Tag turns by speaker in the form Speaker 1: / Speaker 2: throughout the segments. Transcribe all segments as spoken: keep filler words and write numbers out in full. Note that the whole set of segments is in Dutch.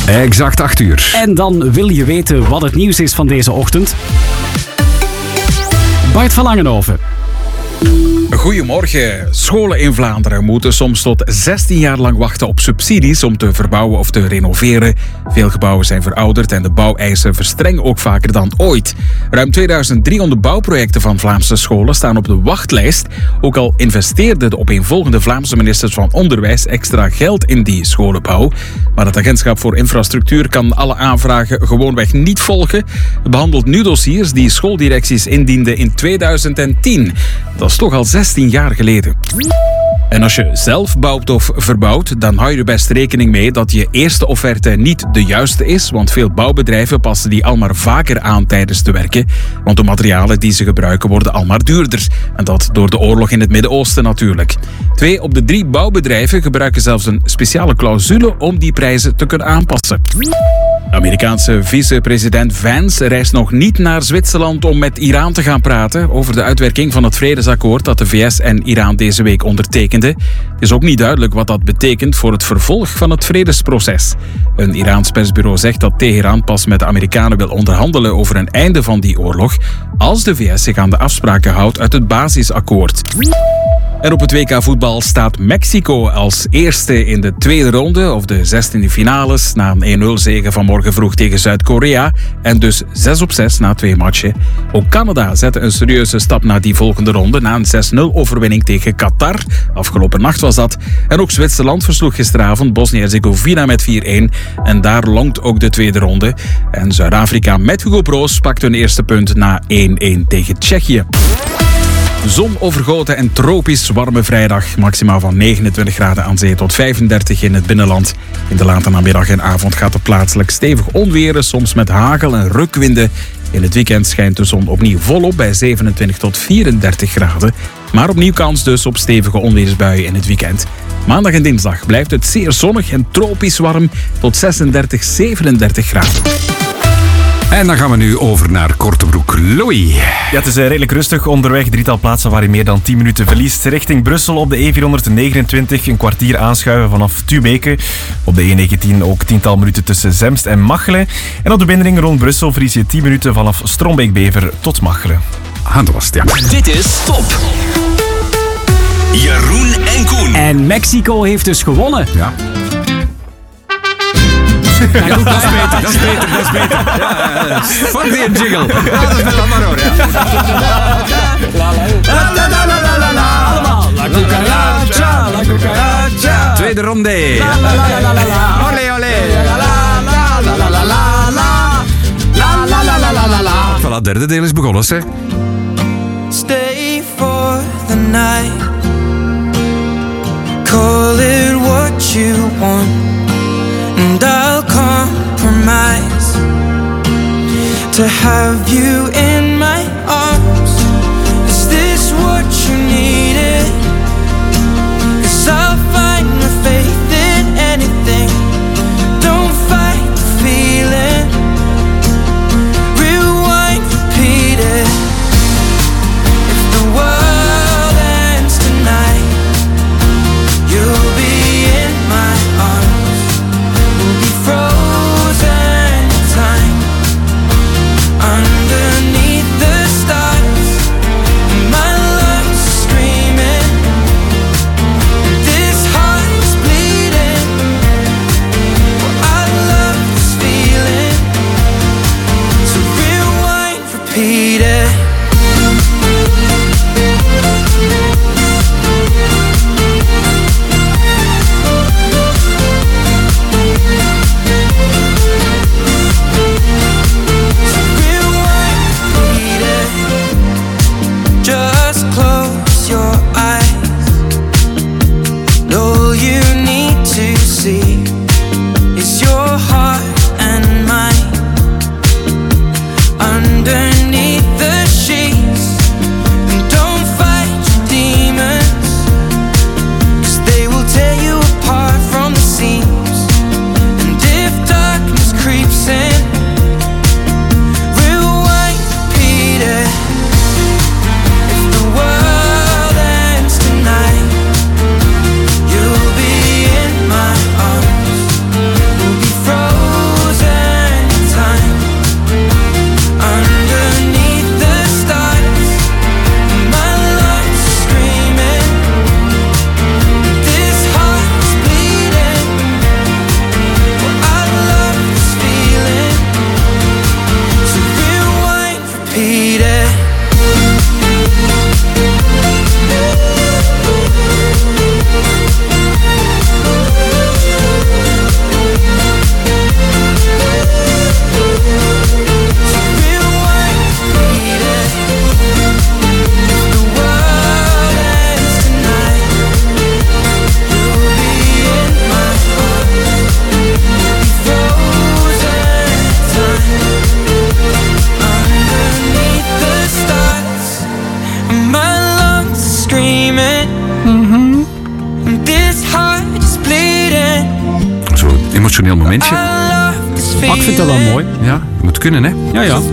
Speaker 1: Exact acht uur.
Speaker 2: En dan wil je weten wat het nieuws is van deze ochtend. Bart van Langenhoven.
Speaker 3: Goedemorgen. Scholen in Vlaanderen moeten soms tot zestien jaar lang wachten op subsidies om te verbouwen of te renoveren. Veel gebouwen zijn verouderd en de bouweisen verstrengen ook vaker dan ooit. Ruim tweeduizend driehonderd bouwprojecten van Vlaamse scholen staan op de wachtlijst. Ook al investeerden de opeenvolgende Vlaamse ministers van Onderwijs extra geld in die scholenbouw. Maar het agentschap voor infrastructuur kan alle aanvragen gewoonweg niet volgen. Het behandelt nu dossiers die schooldirecties indienden in tweeduizend tien. Dat is toch al zestien jaar geleden. En als je zelf bouwt of verbouwt, dan hou je er best rekening mee dat je eerste offerte niet de juiste is, want veel bouwbedrijven passen die al maar vaker aan tijdens te werken, want de materialen die ze gebruiken worden al maar duurder. En dat door de oorlog in het Midden-Oosten natuurlijk. Twee op de drie bouwbedrijven gebruiken zelfs een speciale clausule om die prijzen te kunnen aanpassen. De Amerikaanse vice-president Vance reist nog niet naar Zwitserland om met Iran te gaan praten over de uitwerking van het vredesakkoord dat de V S en Iran deze week ondertekenden. Het is ook niet duidelijk wat dat betekent voor het vervolg van het vredesproces. Een Iraans persbureau zegt dat Teheran pas met de Amerikanen wil onderhandelen over een einde van die oorlog als de V S zich aan de afspraken houdt uit het basisakkoord. En op het W K voetbal staat Mexico als eerste in de tweede ronde of de zestiende finales na een één nul zege vanmorgen vroeg tegen Zuid-Korea en dus zes op zes na twee matchen. Ook Canada zette een serieuze stap naar die volgende ronde na een zes nul overwinning tegen Qatar. Afgelopen nacht was dat. En ook Zwitserland versloeg gisteravond Bosnië-Herzegovina met vier een en daar longt ook de tweede ronde. En Zuid-Afrika met Hugo Broos pakt hun eerste punt na één een tegen Tsjechië. Zonovergoten en tropisch warme vrijdag. Maximaal van negenentwintig graden aan zee tot vijfendertig in het binnenland. In de late namiddag en avond gaat het plaatselijk stevig onweren, soms met hagel en rukwinden. In het weekend schijnt de zon opnieuw volop bij zevenentwintig tot vierendertig graden. Maar opnieuw kans dus op stevige onweersbuien in het weekend. Maandag en dinsdag blijft het zeer zonnig en tropisch warm tot zesendertig, zevenendertig graden.
Speaker 1: En dan gaan we nu over naar Kortebroek. Louis.
Speaker 4: Ja, het is redelijk rustig onderweg. Drietal plaatsen waar je meer dan tien minuten verliest. Richting Brussel op de E vierhonderdnegenentwintig. Een kwartier aanschuiven vanaf Tubeke. Op de E negentien ook tiental minuten tussen Zemst en Machelen. En op de binnenring rond Brussel verlies je tien minuten vanaf Strombeek-Bever tot Machelen.
Speaker 1: Ah, dat was het, ja.
Speaker 5: Dit is Top. Jeroen en Koen.
Speaker 2: En Mexico heeft dus gewonnen.
Speaker 1: Ja.
Speaker 2: Ja, goed, dat is beter.
Speaker 1: Dat is beter, dat is beter. Ja, ja, fuck die jingle. Ja, dat is met dat maar hoor, ja.
Speaker 2: Allemaal. La cucaracha, la cucaracha.
Speaker 1: Tweede ronde. Olé, olé. Voilà, het derde deel is begonnen, hè.
Speaker 6: Stay for the night. Call it what you want. And I'll compromise to have you in my arms. Is this what you needed? 'Cause I'll find my faith in anything. Don't fight the feeling. Rewind, repeat it. If the world ends tonight, you'll be in my arms. Frozen in time underneath the stars.
Speaker 1: emotioneel momentje.
Speaker 2: Maar ik vind dat wel mooi.
Speaker 1: Ja, moet kunnen, hè?
Speaker 2: Ja, ja.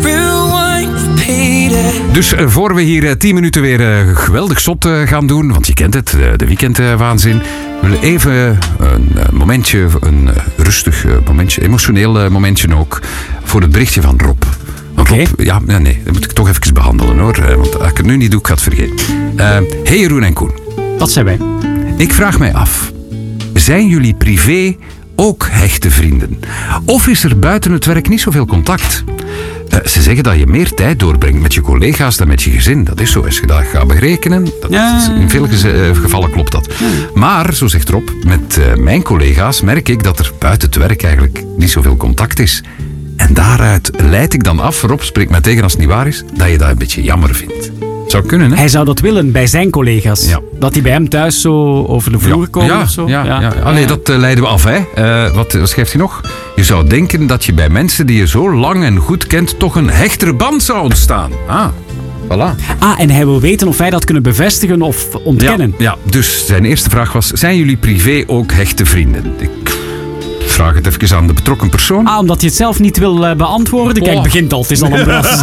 Speaker 1: Dus uh, voor we hier uh, tien minuten weer uh, geweldig zot uh, gaan doen, want je kent het, uh, de weekendwaanzin. Uh, we willen even een uh, momentje, een uh, rustig uh, momentje, emotioneel uh, momentje ook, voor het berichtje van Rob. Want
Speaker 2: Oké.
Speaker 1: Rob, ja, nee, nee, dat moet ik toch even behandelen hoor, uh, want als ik het nu niet doe, ik ga het vergeten. Uh, hey Jeroen en Koen,
Speaker 2: Dat zijn wij.
Speaker 1: ik vraag mij af, zijn jullie privé ook hechte vrienden? Of is er buiten het werk niet zoveel contact? Uh, ze zeggen dat je meer tijd doorbrengt met je collega's dan met je gezin. Dat is zo, als je dat gaat berekenen. Dat
Speaker 2: Ja.
Speaker 1: is, in veel geze- uh, gevallen klopt dat. Maar, zo zegt Rob, met uh, mijn collega's merk ik dat er buiten het werk eigenlijk niet zoveel contact is. En daaruit leid ik dan af, Rob spreekt mij tegen als het niet waar is, dat je dat een beetje jammer vindt. Zou kunnen, hè?
Speaker 2: Hij zou dat willen bij zijn collega's.
Speaker 1: Ja.
Speaker 2: Dat die bij hem thuis zo over de vloer komen
Speaker 1: ja,
Speaker 2: of zo.
Speaker 1: Ja, ja. ja. Ah, nee, dat uh, leiden we af, hè. Uh, wat, wat schrijft hij nog? Je zou denken dat je bij mensen die je zo lang en goed kent toch een hechtere band zou ontstaan. Ah, voilà.
Speaker 2: Ah, en hij wil weten of wij dat kunnen bevestigen of ontkennen.
Speaker 1: Ja, ja, dus zijn eerste vraag was, zijn jullie privé ook hechte vrienden? Ik vraag het even aan de betrokken persoon.
Speaker 2: Ah, omdat je het zelf niet wil uh, beantwoorden. Kijk,
Speaker 1: Oh.
Speaker 2: het begint al. Het is al een bras.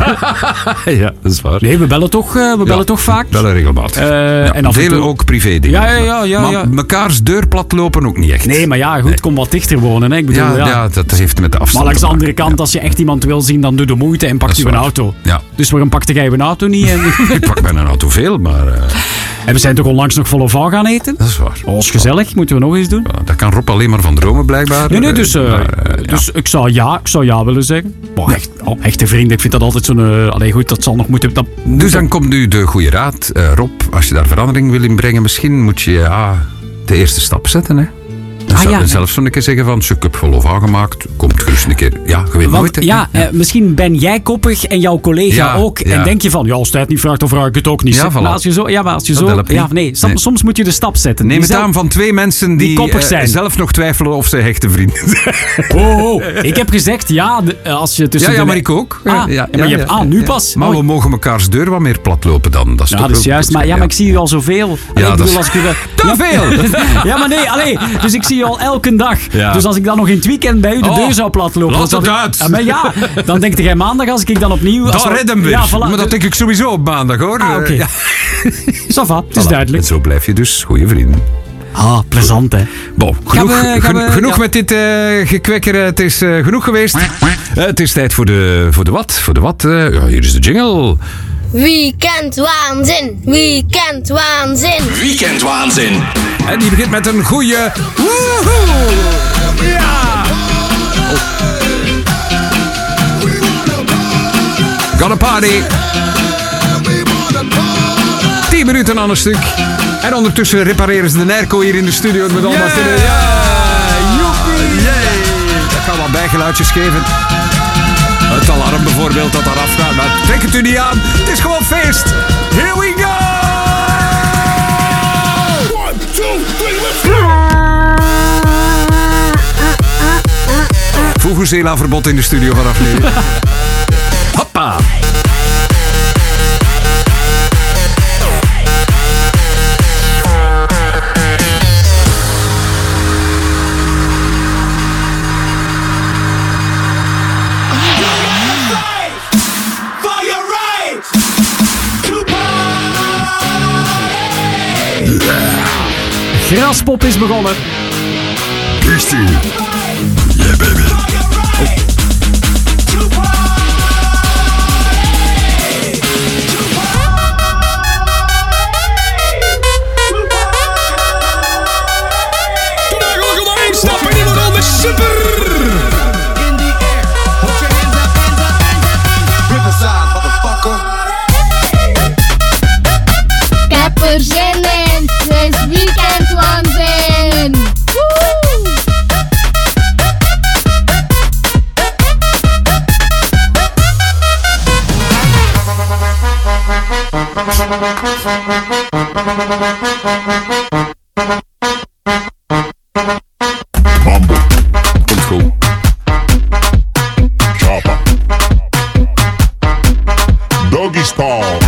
Speaker 1: Ja, dat is waar.
Speaker 2: Nee, we bellen toch, uh, we bellen toch vaak.
Speaker 1: Bellen regelmatig.
Speaker 2: Uh,
Speaker 1: ja,
Speaker 2: en af en
Speaker 1: delen
Speaker 2: toe-
Speaker 1: ook privé dingen.
Speaker 2: Ja, ja, ja, ja,
Speaker 1: maar
Speaker 2: ja.
Speaker 1: mekaars deur plat lopen ook niet echt.
Speaker 2: Nee, maar ja, goed, kom wat dichter wonen. Hè. Ik bedoel,
Speaker 1: Ja,
Speaker 2: ja.
Speaker 1: ja, dat heeft met de afstand
Speaker 2: Maar langs de
Speaker 1: te
Speaker 2: andere
Speaker 1: maken.
Speaker 2: kant, als je echt iemand wil zien, dan doe de moeite en pak
Speaker 1: Dat
Speaker 2: je
Speaker 1: is
Speaker 2: een
Speaker 1: waar.
Speaker 2: auto.
Speaker 1: Ja.
Speaker 2: Dus waarom pakte jij een auto niet? En,
Speaker 1: Ik pak bij een auto veel, maar uh,
Speaker 2: en we zijn toch onlangs nog vol of vouw gaan eten?
Speaker 1: dat is waar.
Speaker 2: Oh, dat is gezellig. Moeten we nog eens doen?
Speaker 1: Dat kan Rob alleen maar van dromen, blijkbaar.
Speaker 2: Nee, nee, dus, uh,
Speaker 1: Maar, uh, ja.
Speaker 2: dus ik, zou ja, ik zou ja willen zeggen. Maar echt, oh, echte vrienden, ik vind dat altijd zo'n... Uh, allee, goed, dat zal nog moeten... Dat,
Speaker 1: Dus dan komt nu de goede raad. Uh, Rob, als je daar verandering wil in brengen, misschien moet je ja, de eerste stap zetten. Hè? Dan
Speaker 2: Ah,
Speaker 1: zou
Speaker 2: ja.
Speaker 1: je zelf zo'n keer zeggen van, ik heb vol of aangemaakt, komt gerust een keer. Ja, je weet nooit.
Speaker 2: Want
Speaker 1: hè.
Speaker 2: ja, eh, misschien ben jij koppig en jouw collega
Speaker 1: Ja,
Speaker 2: ook.
Speaker 1: ja.
Speaker 2: En denk je van, ja, als hij het niet vraagt, dan vraag ik het ook niet.
Speaker 1: Ja, voilà.
Speaker 2: Maar als je zo... Ja, maar als je
Speaker 1: Dat
Speaker 2: zo
Speaker 1: helpt niet.
Speaker 2: ja, nee, soms,
Speaker 1: Nee.
Speaker 2: soms moet je de stap zetten.
Speaker 1: Neem
Speaker 2: Die
Speaker 1: het
Speaker 2: zelf-
Speaker 1: aan van twee mensen die,
Speaker 2: die koppig
Speaker 1: eh,
Speaker 2: zijn.
Speaker 1: zelf nog twijfelen of ze hechte vrienden zijn.
Speaker 2: Oh, oh. Ik heb gezegd, ja, de- eh, als je tussen
Speaker 1: Ja, ja,
Speaker 2: de...
Speaker 1: maar ik ook.
Speaker 2: Ah, ja, maar je hebt... Ah, nu pas.
Speaker 1: Maar
Speaker 2: Oh,
Speaker 1: we mogen mekaars deur wat meer platlopen dan. Dat is
Speaker 2: ja,
Speaker 1: toch
Speaker 2: dat is
Speaker 1: wel-
Speaker 2: juist. Maar, ja, maar ik zie u al zoveel. Allee,
Speaker 1: Ja,
Speaker 2: ik
Speaker 1: dat
Speaker 2: bedoel,
Speaker 1: is-
Speaker 2: als ik u dat-
Speaker 1: Te
Speaker 2: ja,
Speaker 1: veel!
Speaker 2: Ja, maar nee, allee, dus ik zie je al elke dag.
Speaker 1: Ja.
Speaker 2: Dus als ik dan nog in het weekend bij u de
Speaker 1: Oh,
Speaker 2: deur zou platlopen...
Speaker 1: laat
Speaker 2: dan
Speaker 1: het
Speaker 2: zou ik-
Speaker 1: uit.
Speaker 2: Ja, maar ja, dan denkt jij maandag als ik dan opnieuw... als
Speaker 1: Dat
Speaker 2: we-
Speaker 1: redden we.
Speaker 2: Ja, voilà.
Speaker 1: Maar dat denk ik sowieso op maandag, hoor.
Speaker 2: Ah, oké.
Speaker 1: Eh, ja.
Speaker 2: Ça va, het is
Speaker 1: Voilà.
Speaker 2: duidelijk.
Speaker 1: En zo blijf je dus goede vrienden.
Speaker 2: Ah, plezant, hè.
Speaker 1: Bon, genoeg,
Speaker 2: we- gaan
Speaker 1: gen-
Speaker 2: we-
Speaker 1: genoeg
Speaker 2: ja.
Speaker 1: met dit eh gekwekker. eh, Het is eh, genoeg geweest. Eh, het is tijd voor de, voor de wat. Voor de wat. eh, ja, hier is de jingle.
Speaker 7: Weekendwaanzin, weekendwaanzin.
Speaker 5: Weekendwaanzin.
Speaker 1: En die begint met een goede... Woehoe! Ja! Oh. Got a party. tien minuten aan een stuk. En ondertussen repareren ze de airco hier in de studio. Met allemaal
Speaker 2: Yeah!
Speaker 1: stemmen. Ja! Joepie! Yay! Dat gaan wat bijgeluidjes geven. Het alarm bijvoorbeeld dat eraf gaat. Maar trek het u niet aan. Het is gewoon feest. Here we go! Vuvuzela-verbod in de studio vanaf nu. Hoppa!
Speaker 2: Graspop is begonnen.
Speaker 7: Ik heb er zin in, het is weekendwaanzin. Woe!
Speaker 1: Komt goed.
Speaker 8: Doggy style.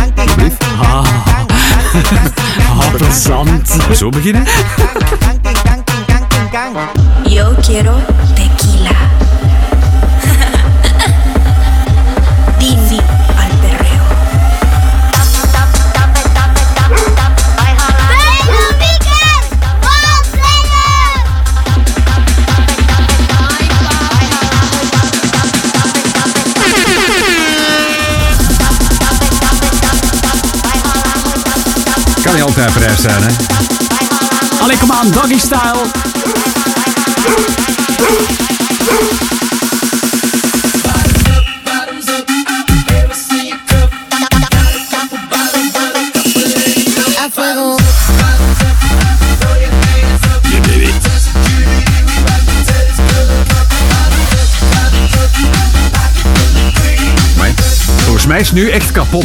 Speaker 2: Ah, plezant.
Speaker 1: Zo beginnen?
Speaker 9: Yo quiero tequila.
Speaker 1: altijd prijs zijn, hè?
Speaker 2: Allee, kom aan, doggy style.
Speaker 1: Maar volgens mij is het nu echt kapot.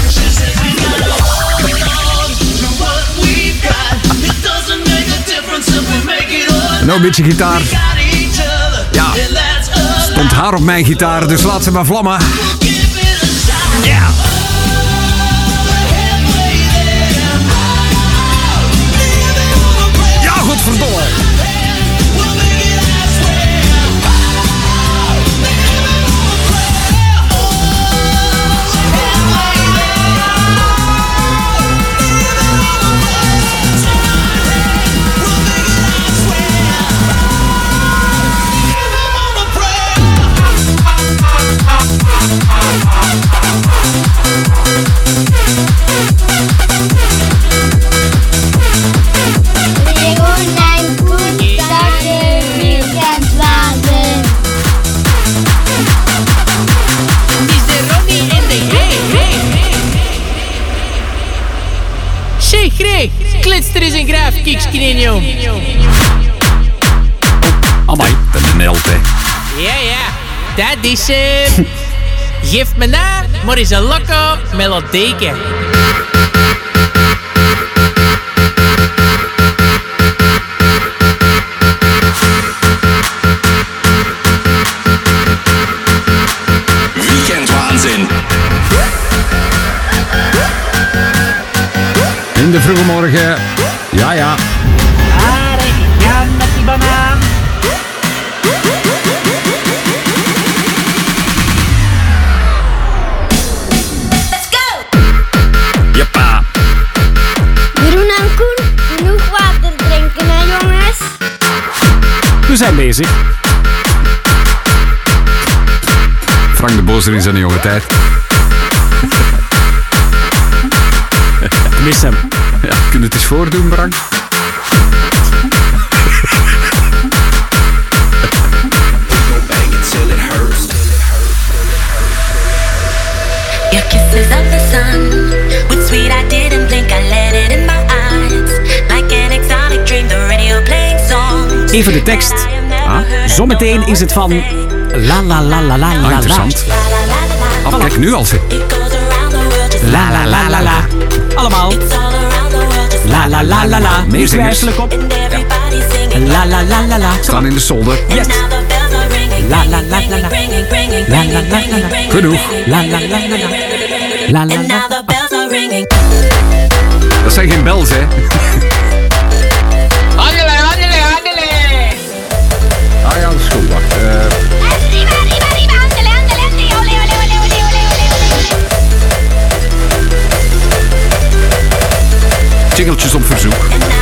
Speaker 1: Nou, een beetje gitaar. Ja, stond haar op mijn gitaar, dus laat ze maar vlammen. Ja. Ja, godverdomme.
Speaker 9: Klitster is een graaf, kikskininium.
Speaker 1: Amai, dat is een held, hè.
Speaker 9: Ja, ja, dat is hem. Geef me na, maar is een loco melodieke.
Speaker 5: Weekendwaanzin.
Speaker 1: In de vroege morgen. Ja, ja.
Speaker 9: Are, ja, met die banaan.
Speaker 10: Let's go!
Speaker 1: Jeppa.
Speaker 7: Jeroen en Koen, genoeg water drinken, hè jongens?
Speaker 2: We zijn bezig.
Speaker 1: Frank de Bozer in zijn jonge tijd.
Speaker 2: Mis hem.
Speaker 1: Ja, kun je het eens voordoen, Frank?
Speaker 10: Your kisses of the sun, with sweet I didn't blink, I let it in my eyes, like an exotic dream, the radio playing songs.
Speaker 2: Even de tekst. Ah. Zometeen is het van la la la la la
Speaker 1: Ah,
Speaker 2: la
Speaker 1: interessant.
Speaker 2: la.
Speaker 1: Ah, kijk, nu al ze.
Speaker 2: La la la la la. Allemaal. La la la la la.
Speaker 1: Meer
Speaker 2: Eerst
Speaker 1: zingers.
Speaker 2: wijselijk op. La la la la la.
Speaker 1: Staan in de zolder.
Speaker 2: Yes. La la la la la. La la la la la.
Speaker 1: Genoeg.
Speaker 2: La la la la la. La la la.
Speaker 1: Dat zijn geen bels, hè.
Speaker 9: Handelen, handelen, handelen.
Speaker 1: Ah ja, dat is goed. Wacht. Uh...
Speaker 7: Arriba, arriba, arriba, andele, andele, andele, ole, ole, ole, ole, ole, ole.
Speaker 1: Jingeltjes op verzoek.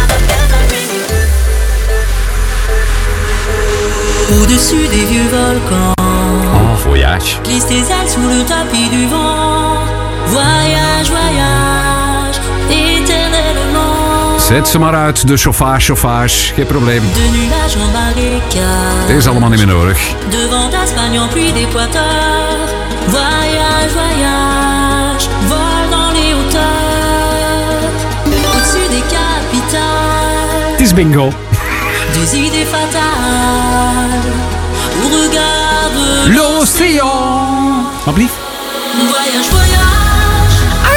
Speaker 10: Au-dessus des vieux volcans,
Speaker 1: Oh, voyage.
Speaker 10: glisse tes ailes sous le tapis du vent. Voyage, voyage, éternellement.
Speaker 1: Zet ze maar uit, de chauffage, chauffage. Geen probleem.
Speaker 10: De nuages en marécage.
Speaker 1: Dit is allemaal niet meer nodig.
Speaker 10: Devant d'Espagne en pluie d'équateur. Voyage, voyage, vol dans les hauteurs. Au-dessus des capitales,
Speaker 2: Het is bingo.
Speaker 10: des idées fatales. Au regard de
Speaker 2: L'océan. Wat blieft?
Speaker 10: voyage, voyage.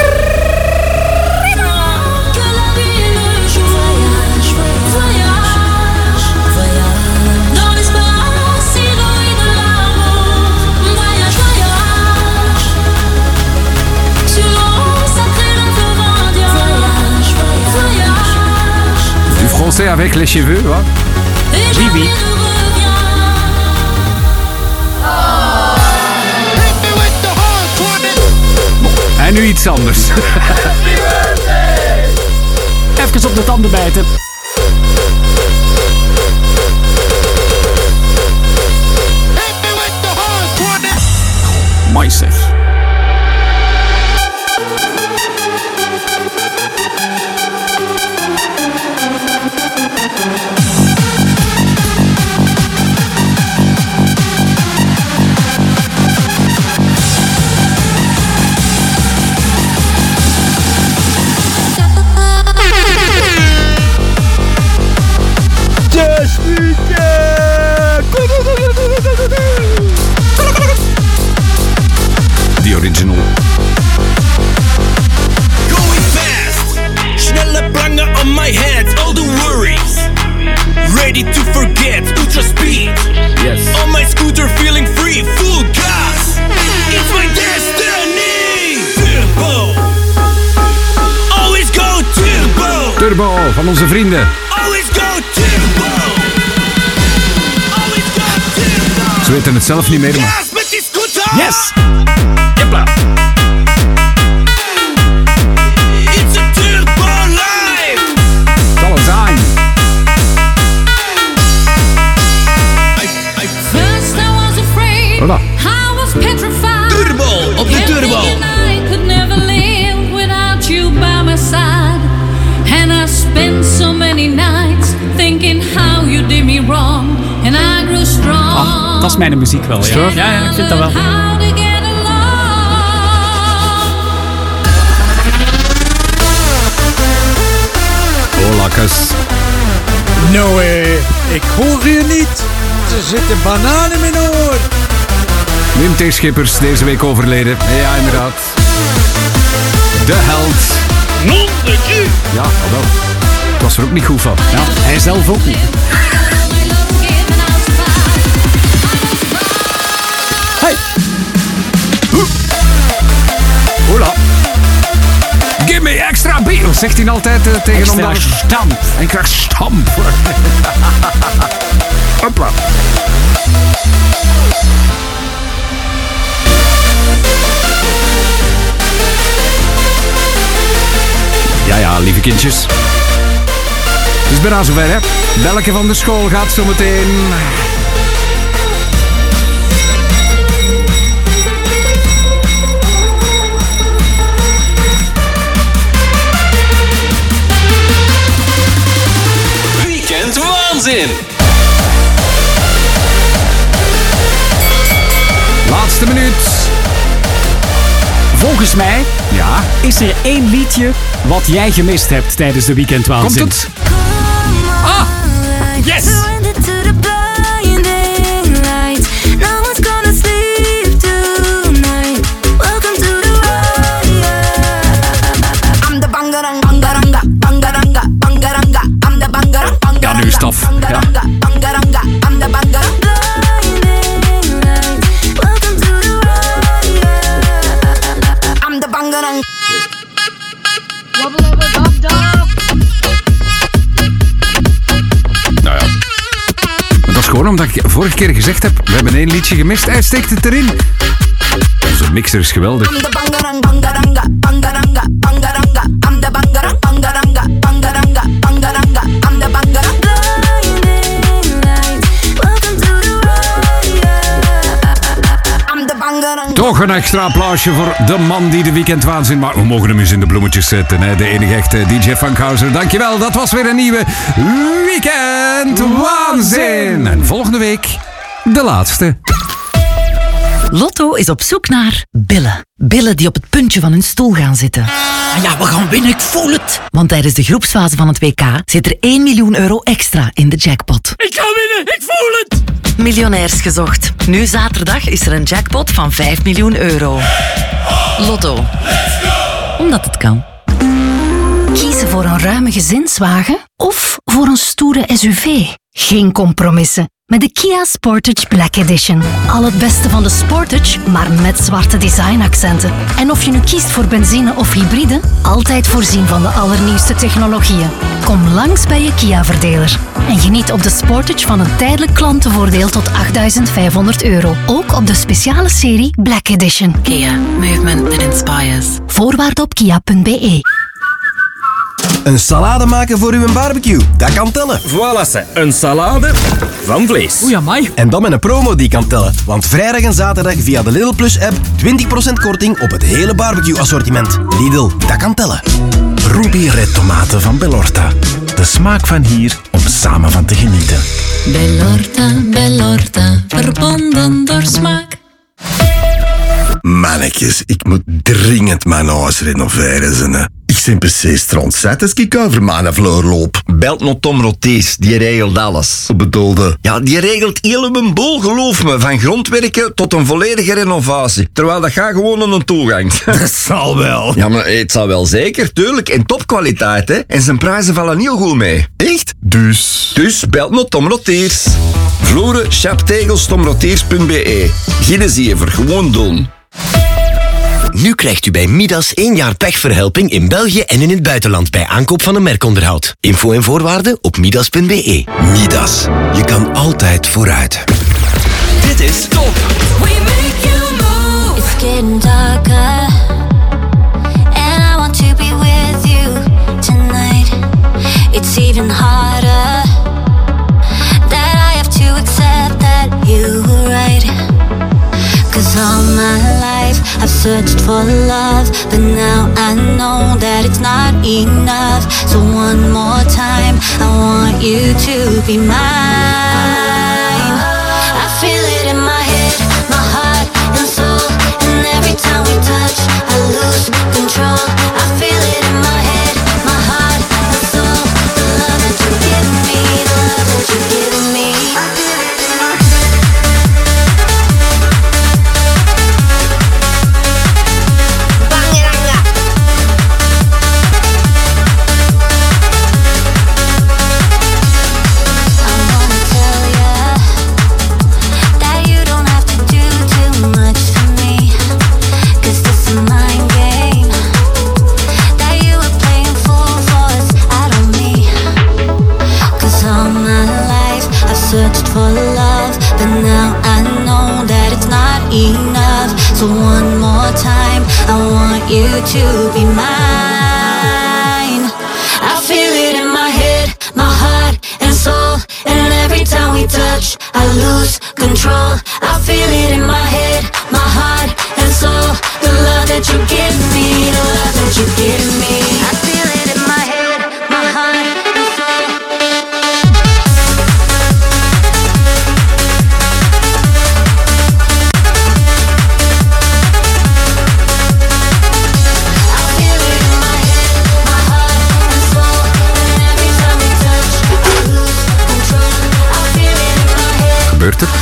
Speaker 10: Que la nuit et le jour. Voyage, voyage, voyage. Dans l'espace, héroïne de l'amour. Voyage, voyage. Sur l'eau sacrée d'un fleuve indien. Voyage, voyage.
Speaker 1: Du français avec les cheveux, wat?
Speaker 10: Et jamais
Speaker 2: oui.
Speaker 10: ne reviens.
Speaker 1: En nu iets anders.
Speaker 2: Even op de tanden bijten. Mooi zeg.
Speaker 1: van onze vrienden.
Speaker 5: Always go turbo. Always go turbo.
Speaker 1: Ze weten het zelf niet meer, maar...
Speaker 5: Gas met die scooter.
Speaker 2: Yes!
Speaker 1: Jepla.
Speaker 5: It's a turbo life.
Speaker 1: Zal het zijn.
Speaker 10: First I was afraid,
Speaker 1: Voilà.
Speaker 10: I was petrified.
Speaker 5: Turbo, op de turbo.
Speaker 10: Thinking I could never live without you by my side. And I spent so many nights thinking how you did me wrong. And I grew strong.
Speaker 2: Ah, dat is mijn muziek wel, ja.
Speaker 10: And
Speaker 2: Ja, ja, ik vind dat wel.
Speaker 10: I learned how to get along.
Speaker 1: Oh, lakkes.
Speaker 11: Nou, eh, ik hoor je niet. Er zitten bananen in mijn oor.
Speaker 1: Wim T. Schippers, deze week overleden. Ja, inderdaad. De held.
Speaker 5: Non de cul.
Speaker 1: Ja, wel. Het was er ook niet goed van.
Speaker 2: Ja, hij zelf ook niet. Hey.
Speaker 1: Hola. Give me extra beat. Wat zegt hij altijd uh, tegen
Speaker 2: Extra
Speaker 1: hem?
Speaker 2: stamp.
Speaker 1: Extra stamp. Hopla. Ja, ja, lieve kindjes. Het is bijna zover, hè. Welke van de school gaat zo meteen...
Speaker 5: Weekend waanzin.
Speaker 1: Laatste minuut.
Speaker 2: Volgens mij
Speaker 1: Ja,
Speaker 2: is er één liedje wat jij gemist hebt tijdens de weekendwaanzin.
Speaker 1: komt het?
Speaker 2: Ah! Yes!
Speaker 1: Ja, nu is het af. Ja.
Speaker 7: Wobble, wobble, dop, dop.
Speaker 1: Nou ja. Maar dat is gewoon omdat ik vorige keer gezegd heb, we hebben één liedje gemist. Hij steekt het erin. Onze mixer is geweldig. Toch een extra applausje voor de man die de weekendwaanzin maakt. We mogen hem eens in de bloemetjes zetten, hè? De enige echte D J Funkhauser. Dankjewel, dat was weer een nieuwe weekendwaanzin. En volgende week de laatste.
Speaker 12: Lotto is op zoek naar billen. Billen die op het puntje van hun stoel gaan zitten.
Speaker 13: Ah ja, we gaan winnen, ik voel het.
Speaker 12: Want tijdens de groepsfase van het W K zit er één miljoen euro extra in de jackpot.
Speaker 13: Ik ga winnen, ik voel het.
Speaker 12: Miljonairs gezocht. Nu zaterdag is er een jackpot van vijf miljoen euro. Lotto. Omdat het kan.
Speaker 14: Kiezen voor een ruime gezinswagen of voor een stoere S U V? Geen compromissen. Met de Kia Sportage Black Edition. Al het beste van de Sportage, maar met zwarte designaccenten. En of je nu kiest voor benzine of hybride, altijd voorzien van de allernieuwste technologieën. Kom langs bij je Kia-verdeler. En geniet op de Sportage van een tijdelijk klantenvoordeel tot achtduizend vijfhonderd euro. Ook op de speciale serie Black Edition.
Speaker 12: Kia. Movement that inspires.
Speaker 14: Voorwaarden op kia punt b e.
Speaker 15: Een salade maken voor uw barbecue, dat kan tellen.
Speaker 16: Voilà, ze. Een salade van vlees.
Speaker 2: Oei, amai.
Speaker 15: En dan met een promo die kan tellen. Want vrijdag en zaterdag via de Lidl Plus app twintig procent korting op het hele barbecue assortiment. Lidl, dat kan tellen.
Speaker 17: Ruby Red tomaten van Bellorta. De smaak van hier om samen van te genieten.
Speaker 10: Bellorta, Bellorta, verbonden door smaak.
Speaker 18: Mannetjes, ik moet dringend mijn huis renoveren. Zin. Ik ben precies strontzet als ik over mijn vloer loop.
Speaker 19: Belt nog Tom Rotees, die regelt alles.
Speaker 18: Wat bedoelde?
Speaker 19: Ja, die regelt heel mijn boel, geloof me. Van grondwerken tot een volledige renovatie. Terwijl dat gaat gewoon aan een toegang.
Speaker 18: Dat zal wel.
Speaker 19: Ja, maar het zal wel zeker, tuurlijk. En topkwaliteit, hè. En zijn prijzen vallen heel goed mee.
Speaker 18: Echt? Dus?
Speaker 19: Dus belt nog Tom Rotees. Vloeren, chaptegels, tomroteers punt b e. Geen zever, gewoon doen.
Speaker 20: Nu krijgt u bij Midas één jaar pechverhelping in België en in het buitenland bij aankoop van een merkonderhoud. Info en voorwaarden op midas punt b e.
Speaker 15: Midas. Je kan altijd vooruit.
Speaker 20: Dit is Top.
Speaker 10: We make you move. It's getting darker, and I want to be with you tonight. It's even harder that I have to accept that you were right. Cause all my life I've searched for love, but now I know that it's not enough. So one more time, I want you to be mine. I feel it in my head, my heart and soul, and every time we touch, I lose control. I feel it in my head, my heart and soul, the love that you give me, the love that you give me. I feel it in my head. Searched for love, but now I know that it's not enough. So one more time, I want you to be mine. I feel it in my head, my heart and soul, and every time we touch, I lose control. I feel it in my head, my heart and soul, the love that you give me, the love that you give me. I feel it in my head, my heart and soul.
Speaker 1: Gebeurt er?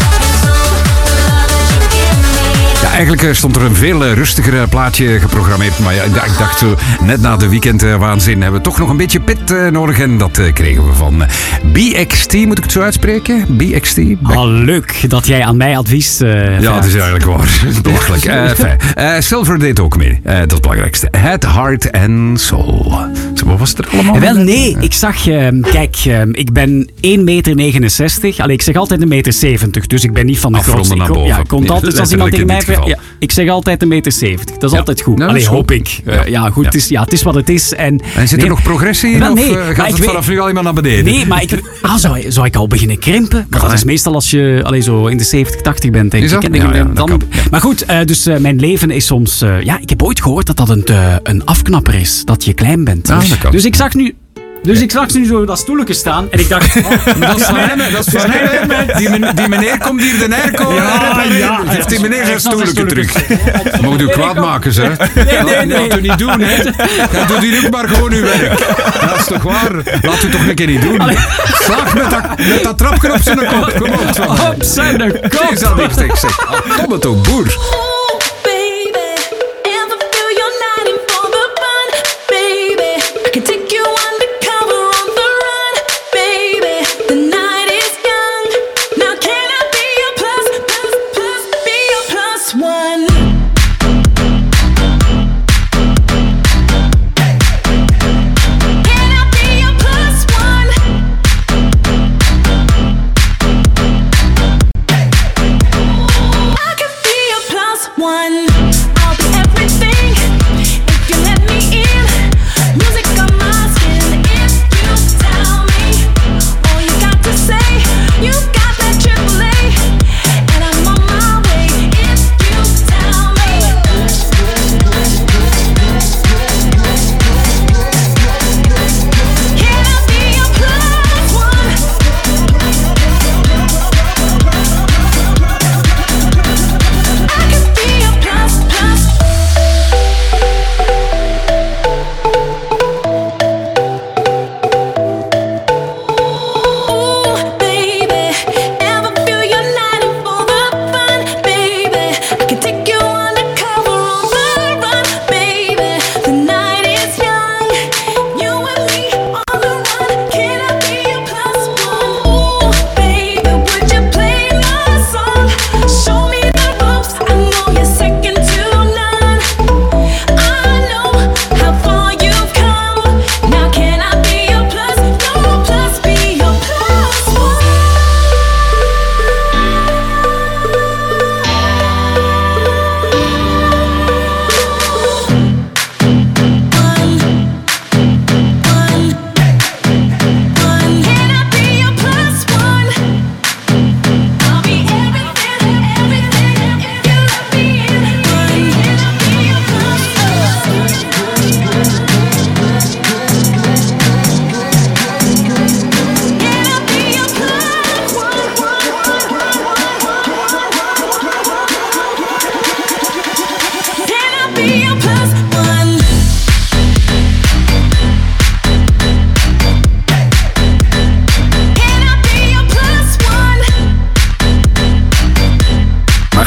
Speaker 1: Ja, eigenlijk eh, stond er een veel eh, rustiger eh, plaatje geprogrammeerd. Maar ja, ik dacht, ik dacht zo, net na de weekendwaanzin hebben we toch nog een beetje pit eh, nodig. En dat eh, kregen we van eh, B X T, moet ik het zo uitspreken? B X T?
Speaker 2: Ah, leuk dat jij aan mij advies uh,
Speaker 1: Ja, het is eigenlijk waar. Belachelijk. Uh, fijn. Uh, Silver deed ook mee. Uh, dat is het belangrijkste. Head, Heart and Soul. Zo, wat was het er allemaal?
Speaker 2: Wel, nee. Ik zag... Uh, kijk, uh, ik ben één meter negenenzestig. Allee, ik zeg altijd een meter zeventig. Dus ik ben niet van de
Speaker 1: Afronden
Speaker 2: grootste.
Speaker 1: naar boven.
Speaker 2: Ja, komt
Speaker 1: Ja,
Speaker 2: altijd als iemand tegen mij...
Speaker 1: letterlijk in dit
Speaker 2: Ja, ik zeg altijd een meter zeventig. Dat is
Speaker 1: Ja.
Speaker 2: altijd goed.
Speaker 1: Nou,
Speaker 2: Allee,
Speaker 1: dat is
Speaker 2: hoop
Speaker 1: goed.
Speaker 2: ik. Uh,
Speaker 1: Ja.
Speaker 2: ja, goed.
Speaker 1: Ja.
Speaker 2: Het, is, ja, het is wat het is. En,
Speaker 1: En zit er
Speaker 2: nee.
Speaker 1: nog progressie in?
Speaker 2: Wel, nee,
Speaker 1: of uh,
Speaker 2: maar
Speaker 1: gaat
Speaker 2: ik
Speaker 1: het
Speaker 2: weet-
Speaker 1: vanaf nu al iemand naar beneden?
Speaker 2: Nee, maar ik... Ah, zou, zou ik al beginnen krimpen? Maar dat is meestal als je allee, zo in de zeventig, tachtig bent, denk
Speaker 1: Is
Speaker 2: ik.
Speaker 1: dat?
Speaker 2: En dan-
Speaker 1: Ja, ja, dat
Speaker 2: dan,
Speaker 1: kan, ja.
Speaker 2: Maar goed, uh, dus uh, mijn leven is soms... Uh, ja, ik heb ooit gehoord dat dat een, uh, een afknapper is. Dat je klein bent.
Speaker 1: Ah, dat kan.
Speaker 2: Dus ik zag nu... Dus ik zag nu zo dat stoeltje staan en ik dacht... Oh,
Speaker 1: Dat is van hem, hè. Dat is van hem, hè. Die, men- die meneer komt hier de airco.
Speaker 2: Ja, ja.
Speaker 1: Heeft die meneer zijn
Speaker 2: Hij heeft nog
Speaker 1: stoeletje
Speaker 2: zijn
Speaker 1: terug.
Speaker 2: stoeltje.
Speaker 1: Moet u kwaad maken, ze.
Speaker 2: Nee, nee, nee.
Speaker 1: Laat u niet doen, hè. Ja, doet u ook maar gewoon uw werk. Dat is toch waar? Laat u toch een keer niet doen. Slag met dat, met dat trapje op zijn kop. Kom op, zo.
Speaker 2: Op zijn kop.
Speaker 1: Is dat niet, ik zeg. Kom het ook, boer.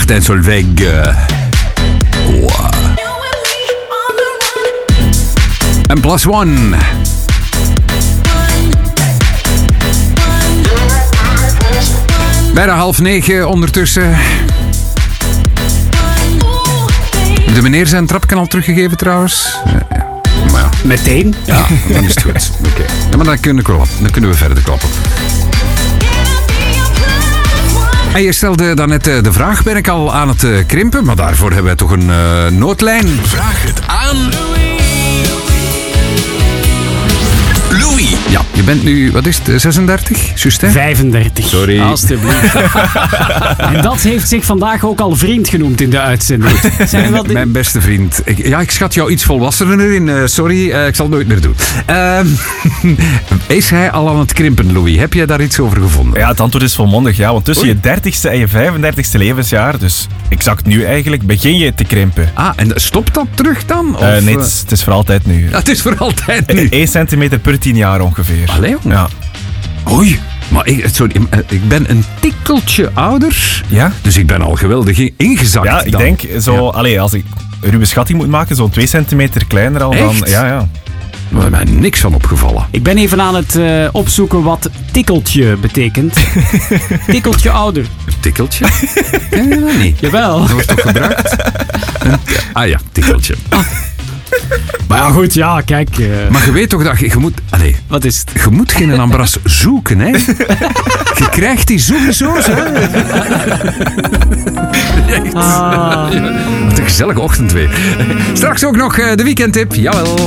Speaker 1: Martin Solveig. Wow. En Plus One. Bijna half negen ondertussen. De meneer zijn trapje al teruggegeven trouwens. Ja, ja. Maar ja.
Speaker 2: Meteen?
Speaker 1: Ja, dan is het goed. Okay. Ja, maar dan kunnen, we, dan kunnen we verder klappen. En je stelde daarnet de vraag, ben ik al aan het krimpen? Maar daarvoor hebben wij toch een uh, noodlijn.
Speaker 5: Vraag het aan Louis.
Speaker 1: Ja, je bent nu, wat is het, zesendertig? Just, hè?
Speaker 2: vijfendertig.
Speaker 1: Sorry.
Speaker 2: Alsjeblieft. En dat heeft zich vandaag ook al vriend genoemd in de uitzending. Zijn wel die...
Speaker 1: Mijn beste vriend. Ik, ja, ik schat jou iets volwassener in. Uh, sorry, uh, ik zal het nooit meer doen. Uh, is hij al aan het krimpen, Louis? Heb jij daar iets over gevonden?
Speaker 4: Ja, het antwoord is volmondig, ja. Want tussen Oei. je dertigste en je vijfendertigste levensjaar, dus exact nu eigenlijk, begin je te krimpen.
Speaker 1: Ah, en stopt dat terug dan? Of?
Speaker 4: Uh, nee, het is, het is voor altijd nu.
Speaker 1: Ja, het is voor altijd nu.
Speaker 4: één centimeter per tien jaar ongeveer.
Speaker 1: Allee, jongen.
Speaker 4: Ja.
Speaker 1: Oei. Maar ik, sorry, ik ben een tikkeltje ouder.
Speaker 4: Ja?
Speaker 1: Dus ik ben al geweldig ingezakt.
Speaker 4: Ja, ik
Speaker 1: dan.
Speaker 4: denk zo... Ja. Allee, als ik een ruwe schatting moet maken, zo'n twee centimeter kleiner al dan...
Speaker 1: Echt?
Speaker 4: Ja, ja.
Speaker 1: Er is mij niks van opgevallen.
Speaker 2: Ik ben even aan het uh, opzoeken wat tikkeltje betekent. Tikkeltje ouder.
Speaker 1: Een tikkeltje? Ken je dat niet?
Speaker 2: Jawel.
Speaker 1: Dat wordt toch gebruikt? Een, ah ja, tikkeltje. Ah.
Speaker 2: Maar ja, goed, ja, kijk. Uh...
Speaker 1: Maar je weet toch dat je, je moet... Allez,
Speaker 2: wat is het?
Speaker 1: Je moet geen ambras zoeken, hè? Je krijgt die sowieso, hè? Ah. Wat een gezellige ochtend weer. Straks ook nog de weekendtip, jawel.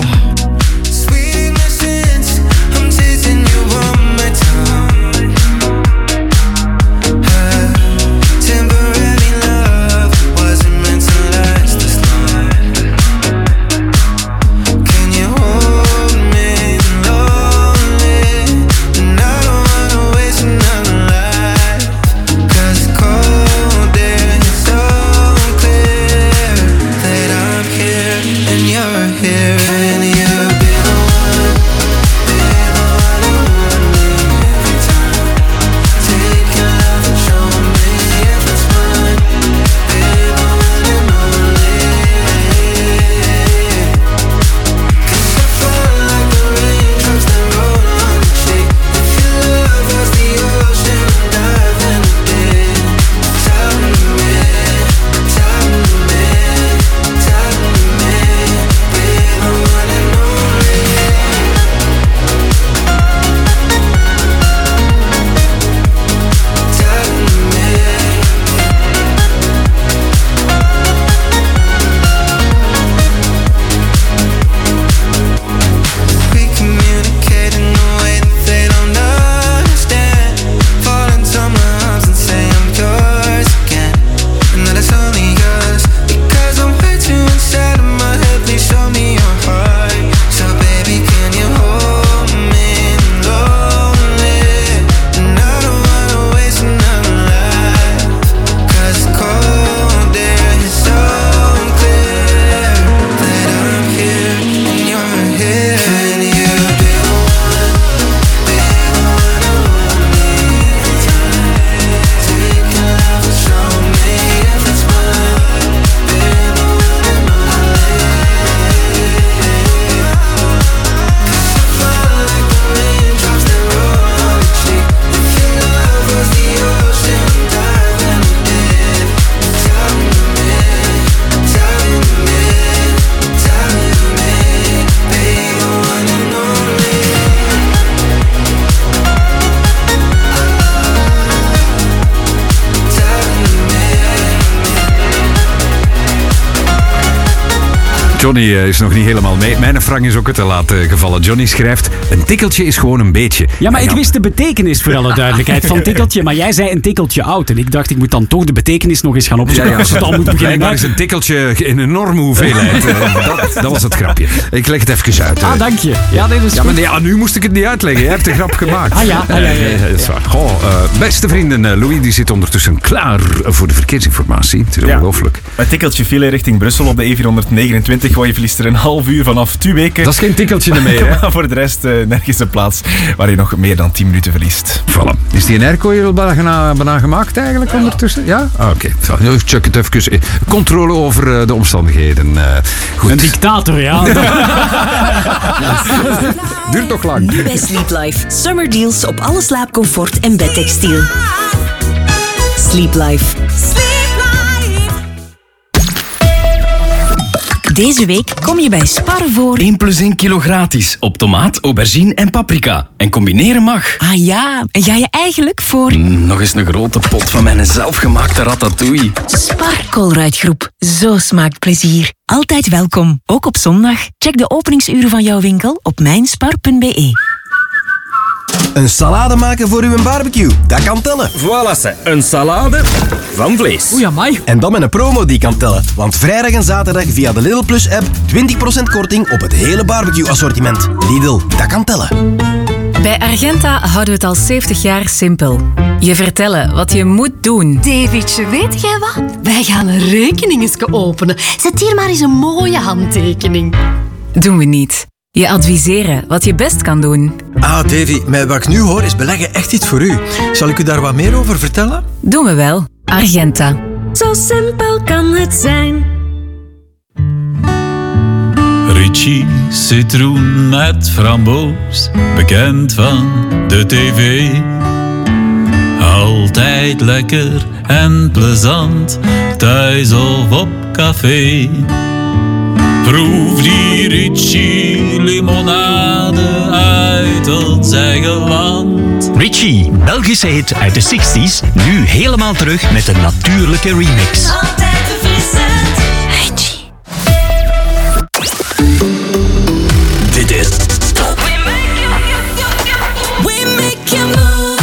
Speaker 1: Johnny is nog niet helemaal mee. Mijn frank is ook te laat gevallen. Johnny schrijft, een tikkeltje is gewoon een beetje.
Speaker 2: Ja, maar ik wist de betekenis voor alle duidelijkheid van tikkeltje. Maar jij zei een tikkeltje oud. En ik dacht, ik moet dan toch de betekenis nog eens gaan opzoeken. Ja, ja. Als het al moet beginnen.
Speaker 1: Maar is een tikkeltje in een enorme hoeveelheid. dat, dat was het grapje. Ik leg het even uit.
Speaker 2: Ah, dank je. Ja, dit is
Speaker 1: ja, maar nee, ja, nu moest ik het niet uitleggen. Je hebt de grap gemaakt.
Speaker 2: Ah ja, ah, ja, ja, ja, ja.
Speaker 1: Dat is waar. Goh, uh, beste vrienden, Louis die zit ondertussen klaar voor de verkeersinformatie. Het is
Speaker 4: ja.
Speaker 1: ongelooflijk.
Speaker 4: Een tikkeltje file richting Brussel op de E vierhonderdnegenentwintig. Gooi verliest er een half uur vanaf Tuweke.
Speaker 1: Dat is geen tikkeltje meer, hè?
Speaker 4: Maar voor de rest uh, nergens een plaats waar je nog meer dan tien minuten verliest.
Speaker 1: Voilà. Is die een airco hier al bijna, bijna gemaakt eigenlijk ja. ondertussen? Ja? Ah, oké. Okay. Ik check het even. Controle over uh, de omstandigheden. Uh, goed.
Speaker 2: Een dictator, ja.
Speaker 1: Duurt toch lang.
Speaker 12: Nu bij Sleep Life. Summer deals op alle slaapcomfort en bedtextiel. Sleep Life. Deze week kom je bij Spar voor
Speaker 16: één plus één kilo gratis op tomaat, aubergine en paprika. En combineren mag.
Speaker 12: Ah ja, en ga je eigenlijk voor...
Speaker 16: Mm, nog eens een grote pot van mijn zelfgemaakte ratatouille.
Speaker 12: Spar Colruyt-groep. Zo smaakt plezier. Altijd welkom, ook op zondag. Check de openingsuren van jouw winkel op mijnspar punt be.
Speaker 15: Een salade maken voor uw barbecue, dat kan tellen.
Speaker 16: Voilà, ze. Een salade van vlees.
Speaker 12: Oei, amai.
Speaker 15: En dan met een promo die kan tellen. Want vrijdag en zaterdag via de Lidl Plus app twintig procent korting op het hele barbecue assortiment. Lidl, dat kan tellen.
Speaker 21: Bij Argenta houden we het al zeventig jaar simpel. Je vertellen wat je moet doen.
Speaker 14: Davidje, weet jij wat? Wij gaan een rekeningenske openen. Zet hier maar eens een mooie handtekening.
Speaker 21: Doen we niet. Je adviseren wat je best kan doen.
Speaker 11: Ah, Davy, met wat ik nu hoor is beleggen echt iets voor u. Zal ik u daar wat meer over vertellen?
Speaker 21: Doen we wel. Argenta.
Speaker 22: Zo simpel kan het zijn.
Speaker 23: Ritchie citroen met framboos, bekend van de tv. Altijd lekker en plezant, thuis of op café. Proef die Ritchie limonade uit ons eigen land.
Speaker 24: Ritchie, Belgische hit uit de zestig's, nu helemaal terug met een natuurlijke remix.
Speaker 22: Altijd verfrissend.
Speaker 24: Ritchie. Dit is Top.
Speaker 22: We make you move.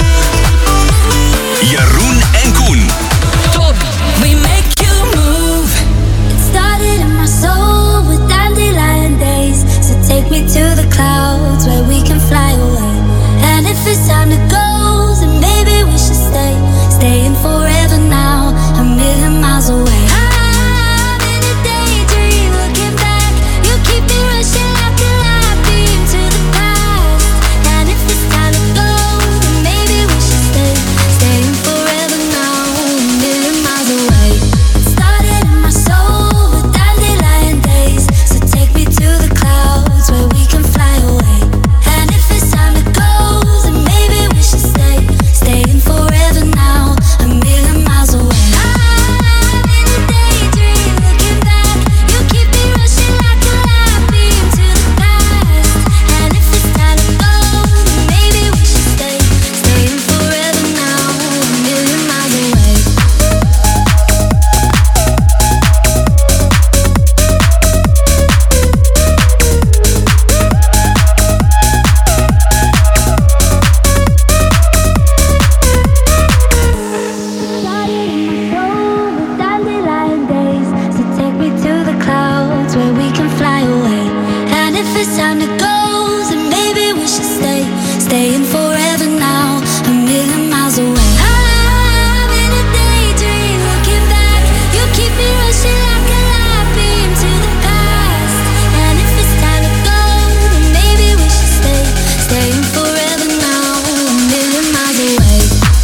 Speaker 5: Jeroen en Koen.
Speaker 22: Top. We make you move.
Speaker 10: It started in my soul with dandelion days. So take me to the clouds where we can fly away. And if it's time to go, then maybe we should stay. Staying forever now, a million miles away. I'm in a daydream, looking back. You keep me rushing like a light beam to the past. And if it's time to go, then maybe we should stay. Staying forever now, a million miles away. It started in my soul with dandelion days. So take me to the clouds where we can fly away. And if it's time to go, then maybe we should stay. Staying forever now, a million miles away. I'm in a daydream, looking back. You keep me rushing like a light beam to the past. And if it's time to go, then maybe we should stay. Staying forever now, a million miles away. Started in my soul with dandelion days. So take me to the clouds where we can fly away. And if it's time to go, then maybe we should stay. Staying forever now, a million miles away. I'm in a daydream, looking back. You keep me rushing like a light beam to the past. And if it's time to go, then maybe we should stay. Staying forever now, a million miles away.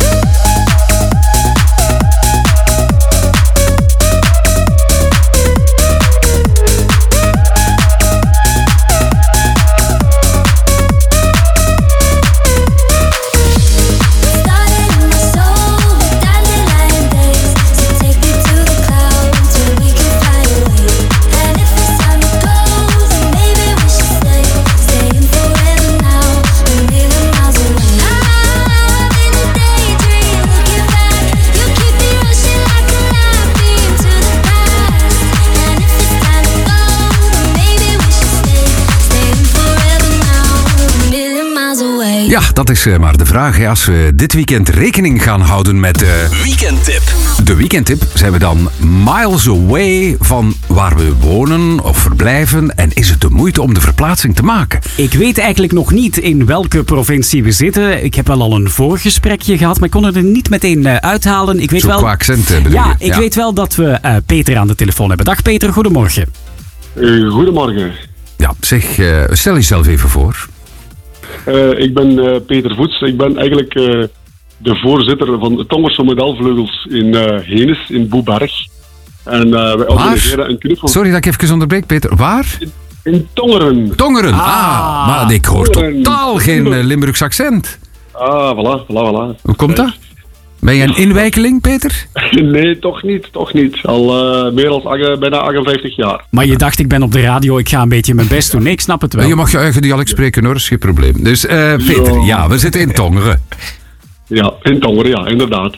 Speaker 10: Started in my soul with dandelion days. So take me to the clouds where we can fly away. And if it's time to go, then maybe we should stay. Staying forever now, a million miles away. I'm in a daydream, looking back. You keep me rushing like a light beam to the past. And if it's time to go, then maybe we should stay. Staying forever now, a million miles away.
Speaker 1: Ja, dat is eh, maar de vraag. hè. Als we dit weekend rekening gaan houden met de
Speaker 5: Weekendtip.
Speaker 1: de weekendtip, zijn we dan miles away van waar we wonen of verblijven. En is het de moeite om de verplaatsing te maken?
Speaker 2: Ik weet eigenlijk nog niet in welke provincie we zitten. Ik heb wel al een voorgesprekje gehad, maar ik kon het er niet meteen eh, uithalen. Ik weet
Speaker 1: Zo
Speaker 2: wel...
Speaker 1: qua accent eh, bedoel
Speaker 2: Ja,
Speaker 1: je?
Speaker 2: ik weet wel dat we eh, Peter aan de telefoon hebben. Dag Peter, goedemorgen.
Speaker 3: Uh, goedemorgen.
Speaker 1: Ja, zeg, uh, stel jezelf even voor.
Speaker 3: Uh, ik ben uh, Peter Voets. Ik ben eigenlijk uh, de voorzitter van de Tongerse modelvleugels in uh, Henes, in Boeberg. En uh, wij organiseren een knuffel...
Speaker 1: Sorry dat ik even onderbreek, Peter. Waar?
Speaker 3: In, in Tongeren.
Speaker 1: Tongeren, ah. ah maar ik hoor Tongeren. Totaal geen uh, Limburgs accent.
Speaker 3: Ah, voilà, voilà, voilà.
Speaker 1: Hoe komt dat? Ben je een inwijkeling, Peter?
Speaker 3: Nee, toch niet, toch niet. Al uh, meer dan uh, bijna achtenvijftig jaar.
Speaker 2: Maar je dacht, ik ben op de radio, ik ga een beetje mijn best doen. Nee, ik snap het wel.
Speaker 1: Je mag je eigen dialect spreken hoor, is geen probleem. Dus uh, Peter, ja. ja, we zitten in Tongeren.
Speaker 3: Ja, in Tongeren, ja, inderdaad.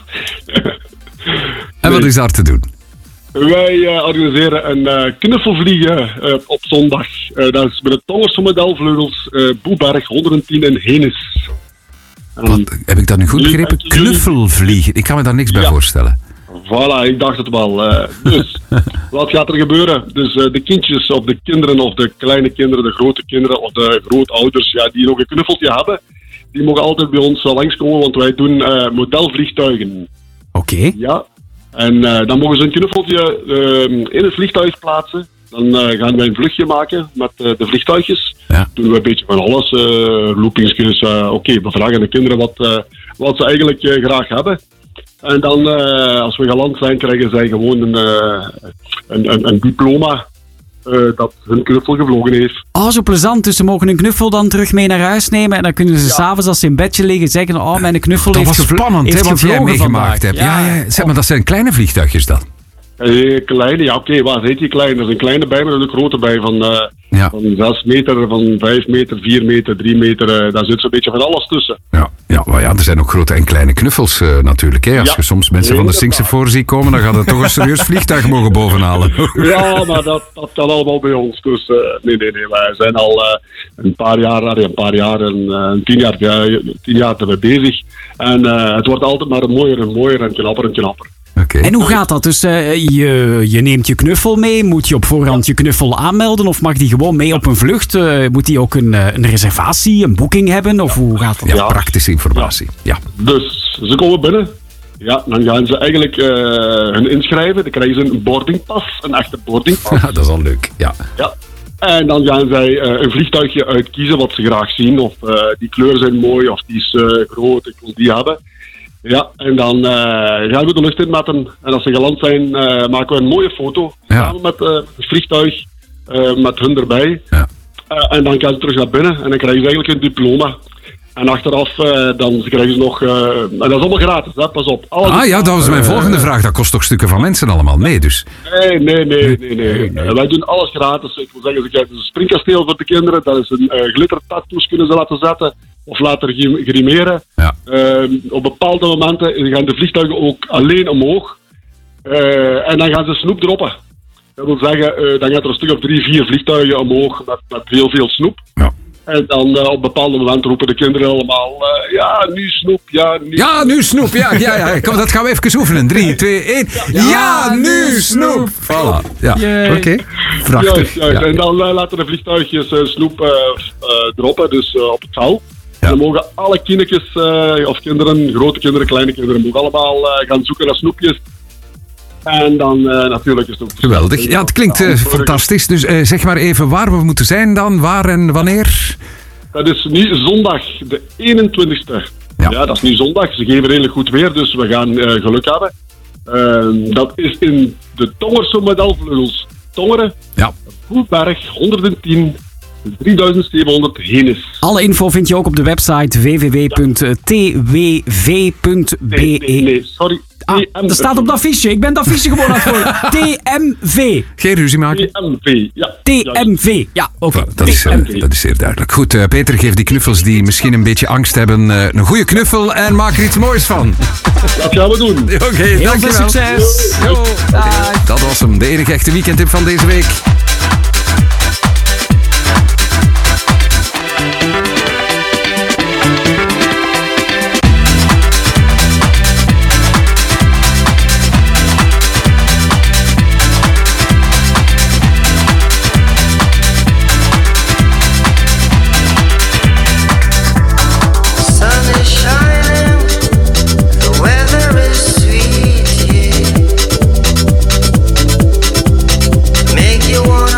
Speaker 1: En wat is daar te doen?
Speaker 3: Wij uh, organiseren een uh, knuffelvliegen uh, op zondag. Uh, dat is met de Tongerse modelvleugels uh, Boeberg honderdtien in Henes.
Speaker 1: Wat, heb ik dat nu goed begrepen? Knuffelvliegen. Ik kan me daar niks bij ja. voorstellen.
Speaker 3: Voilà, ik dacht het wel. Uh, dus, wat gaat er gebeuren? Dus uh, de kindjes of de kinderen of de kleine kinderen, de grote kinderen of de grootouders ja, die nog een knuffeltje hebben, die mogen altijd bij ons uh, langskomen, want wij doen uh, modelvliegtuigen.
Speaker 2: Oké. Okay.
Speaker 3: Ja. En uh, dan mogen ze een knuffeltje uh, in het vliegtuig plaatsen. Dan uh, gaan wij een vluchtje maken met uh, de vliegtuigjes.
Speaker 1: Ja.
Speaker 3: Doen we een beetje van alles. Uh, loopingsjes. Uh, Oké, okay, we vragen de kinderen wat, uh, wat ze eigenlijk uh, graag hebben. En dan, uh, als we geland zijn, krijgen zij gewoon een, uh, een, een, een diploma uh, dat hun knuffel gevlogen heeft.
Speaker 2: Oh, zo plezant. Dus ze mogen hun knuffel dan terug mee naar huis nemen. En dan kunnen ze ja. s'avonds, als ze in bedje liggen, zeggen: oh, mijn knuffel
Speaker 1: dat
Speaker 2: heeft
Speaker 1: gevlogen. Dat was spannend,
Speaker 2: heeft
Speaker 1: hè, wat jij meegemaakt hebt. Ja, ja, ja. Zeg maar, dat zijn kleine vliegtuigjes dan.
Speaker 3: Uh, kleine, ja oké, okay, wat heet die kleine? Er is een kleine bij, maar er is een grote bij van, uh, ja. van zes meter, van vijf meter, vier meter, drie meter. Uh, daar zit zo'n beetje van alles tussen.
Speaker 1: Ja, ja, maar ja, er zijn ook grote en kleine knuffels uh, natuurlijk. Hè. Als ja. je soms mensen van de Singapore ziet komen, dan gaat het toch een serieus vliegtuig mogen bovenhalen.
Speaker 3: Ja, maar dat, dat kan allemaal bij ons. Dus uh, nee, nee, nee, wij zijn al uh, een paar jaar, uh, een paar jaar, een, uh, tien jaar, uh, tien jaar ermee bezig. En uh, het wordt altijd maar mooier en mooier en knapper en knapper.
Speaker 2: Okay. En hoe gaat dat? Dus uh, je, je neemt je knuffel mee. Moet je op voorhand je knuffel aanmelden? Of mag die gewoon mee op een vlucht? Uh, moet die ook een, een reservatie, een boeking hebben? Of hoe gaat dat?
Speaker 1: Ja, ja. Praktische informatie. Ja.
Speaker 3: Dus ze komen binnen. Ja, dan gaan ze eigenlijk uh, hun inschrijven. Dan krijgen ze een boardingpas, een echte boardingpas.
Speaker 1: Ja, dat is al leuk. Ja.
Speaker 3: Ja. En dan gaan zij uh, een vliegtuigje uitkiezen wat ze graag zien. Of uh, die kleuren zijn mooi, of die is uh, groot, ik wil die hebben. Ja, en dan uh, gaan we de lucht in met hen. En als ze geland zijn, uh, maken we een mooie foto. Ja. Samen met uh, het vliegtuig, uh, met hun erbij.
Speaker 1: Ja.
Speaker 3: Uh, en dan gaan ze terug naar binnen en dan krijgen ze eigenlijk een diploma. En achteraf, uh, dan krijgen ze nog... Uh, en dat is allemaal gratis, hè? Pas op. Alles
Speaker 1: ah ja, dat was mijn uh, volgende vraag. Dat kost toch stukken van mensen allemaal mee, dus?
Speaker 3: Nee, nee, nee, nee. nee, nee. nee. Uh, wij doen alles gratis. Ik wil zeggen, ze krijgen een springkasteel voor de kinderen. Dat is een uh, glittertattoos kunnen ze laten zetten. Of laten grimeren.
Speaker 1: Ja.
Speaker 3: Uh, op bepaalde momenten gaan de vliegtuigen ook alleen omhoog. Uh, en dan gaan ze snoep droppen. Dat wil zeggen, uh, dan gaat er een stuk of drie, vier vliegtuigen omhoog met, met heel veel snoep.
Speaker 1: Ja.
Speaker 3: En dan uh, op bepaalde momenten roepen de kinderen allemaal... Uh, ja, nu snoep, ja, nu
Speaker 1: Ja, nu snoep, ja, ja, ja. Kom, dat gaan we even oefenen. Drie, twee, één. Ja, ja nu snoep! Voilà. Ja, oké. Okay. Prachtig.
Speaker 3: Juist, juist.
Speaker 1: Ja.
Speaker 3: En dan uh, laten de vliegtuigjes uh, snoep uh, uh, droppen, dus uh, op het veld. Ja. Dan mogen alle kindjes, uh, of kinderen, grote kinderen, kleine kinderen, mogen allemaal uh, gaan zoeken naar snoepjes. En dan uh, natuurlijk is het ook...
Speaker 1: Geweldig. Ja, het klinkt uh, fantastisch. Dus uh, zeg maar even waar we moeten zijn dan, waar en wanneer?
Speaker 3: Dat is nu zondag, de eenentwintigste. Ja, ja dat is nu zondag. Ze geven redelijk goed weer, dus we gaan uh, geluk hebben. Uh, dat is in de Tongerse modelvleugels. Tongeren,
Speaker 1: ja.
Speaker 3: Boeberg, honderdtien... drieduizend zevenhonderd Henes.
Speaker 2: Alle info vind je ook op de website w w w punt t w v punt b e.
Speaker 3: Nee, nee, nee, sorry.
Speaker 2: Ah, dat staat op dat affiche. Ik ben dat affiche gewoon aan het voor. T M V.
Speaker 1: Geen ruzie maken.
Speaker 3: T M V, ja.
Speaker 2: T M V, ja, oké. Okay.
Speaker 1: Dat, uh, dat is zeer duidelijk. Goed, uh, Peter, geef die knuffels die misschien een beetje angst hebben uh, een goede knuffel en maak er iets moois van.
Speaker 3: Dat gaan we doen.
Speaker 1: Oké, okay, heel dankjewel.
Speaker 2: veel succes.
Speaker 1: Yo. Yo. Okay. Dat was hem, de enige echte weekendtip van deze week.
Speaker 6: You want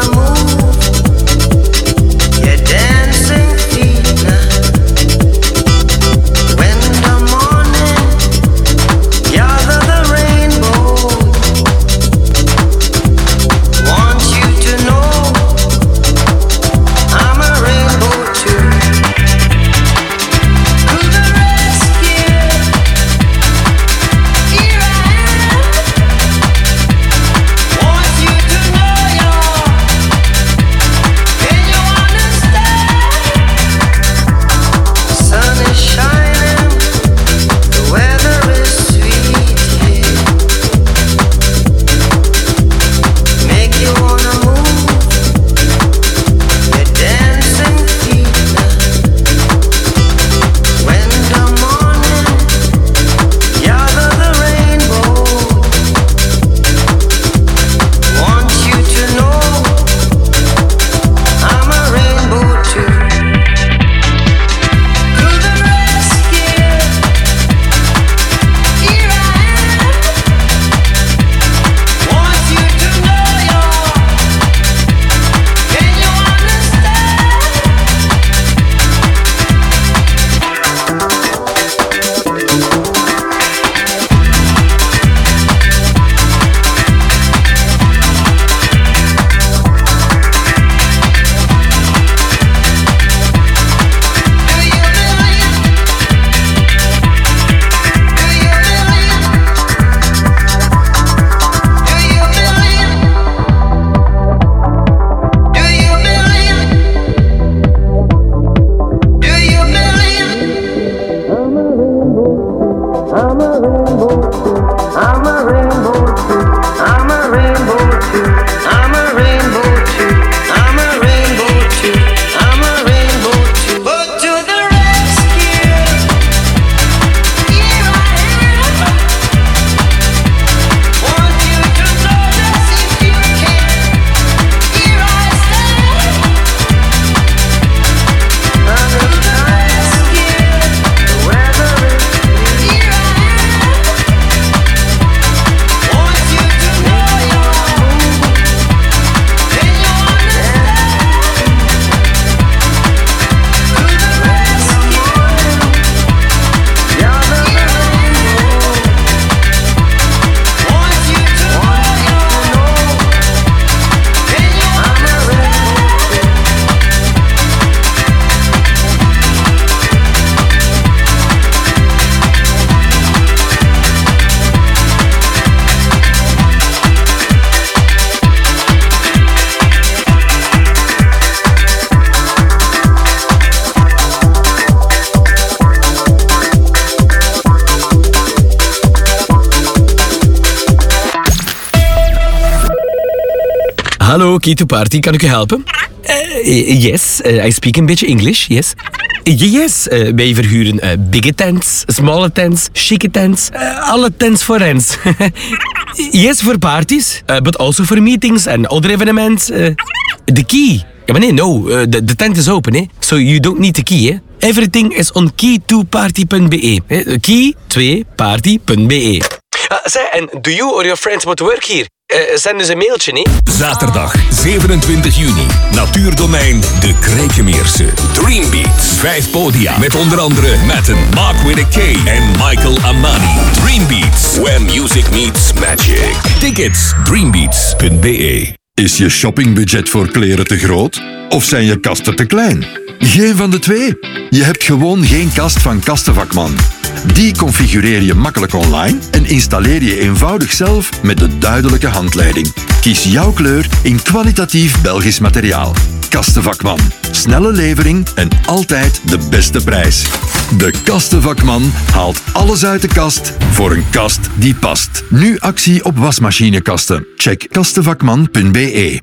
Speaker 6: Hallo, Key to Party, kan ik u helpen? Uh, yes, uh, I speak een beetje English, yes. Uh, yes, uh, wij verhuren uh, bigge tents, smalle tents, chique tents, uh, alle tents voor rents. Yes, voor parties, uh, but also for meetings and other evenements. Uh, the key. Ja, maar nee, no, uh, the, the tent is open, eh? So you don't need the key, eh? Everything is on key to party punt b e. Eh? key twee party punt b e. Uh, zeg, en do you or your friends want to work here? Uh, zend dus een mailtje, nee?
Speaker 5: Zaterdag zevenentwintig juni. Natuurdomein De Krekenmeerse. Dreambeats. Vijf podia. Met onder andere Matten, Mark with a K en Michael Amani. Dreambeats. Where music meets magic. Tickets. dreambeats punt b e.
Speaker 18: Is je shoppingbudget voor kleren te groot? Of zijn je kasten te klein? Geen van de twee. Je hebt gewoon geen kast van Kastenvakman. Die configureer je makkelijk online en installeer je eenvoudig zelf met de duidelijke handleiding. Kies jouw kleur in kwalitatief Belgisch materiaal. Kastenvakman. Snelle levering en altijd de beste prijs. De Kastenvakman haalt alles uit de kast voor een kast die past. Nu actie op wasmachinekasten. Check kastenvakman punt b e.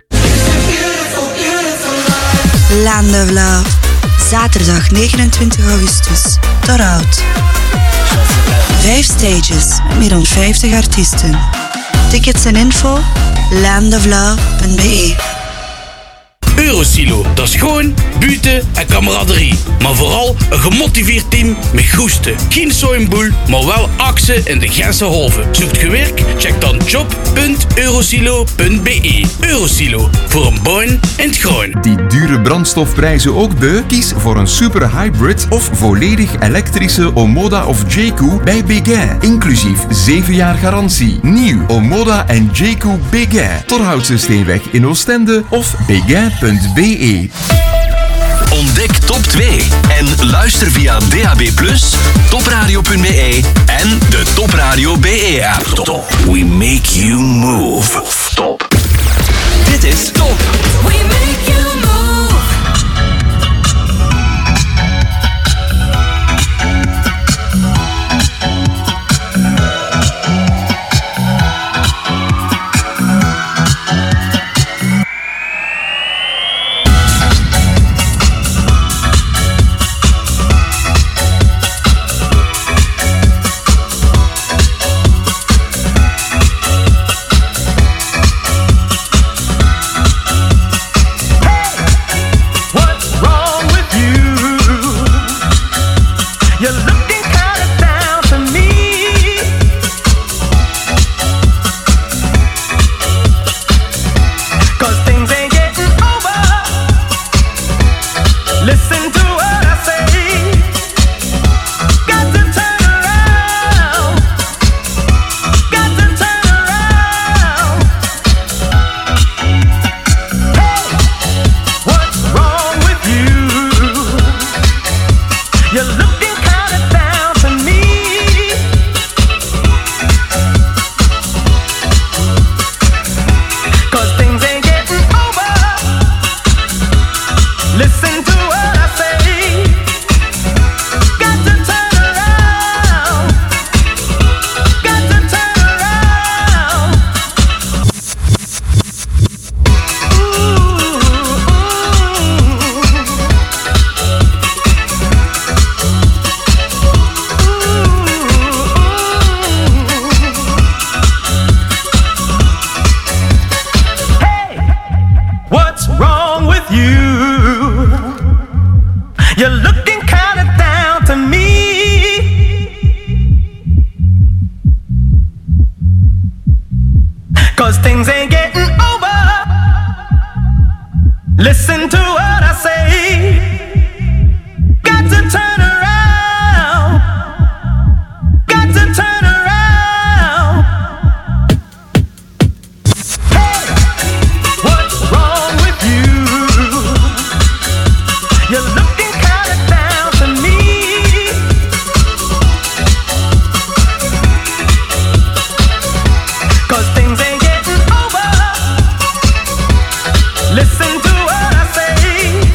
Speaker 7: Land of Love. Zaterdag negenentwintig augustus. Torhout. Vijf stages, meer dan vijftig artiesten. Tickets en info, land of love punt b e.
Speaker 8: Eurosilo, dat is gewoon buiten en kameraderie. Maar vooral een gemotiveerd team met goesten. Geen soimboel, maar wel aksen in de Gentse Holven. Zoekt je werk? Check dan job punt eurosilo punt b e. Eurosilo, voor een baan in het groen.
Speaker 9: Die dure brandstofprijzen ook beu? Kies voor een super hybrid of volledig elektrische Omoda of Jayco bij Béguin. Inclusief zeven jaar garantie. Nieuw Omoda en Jayco Béguin. Torhoutse Steenweg in Oostende of béguin punt b e.
Speaker 5: Ontdek Top twee en luister via D A B plus, topradio punt b e en de Topradio B E-app. Top. We make you move. Top. Dit is Top.
Speaker 22: We make you move.
Speaker 25: Listen to what I say.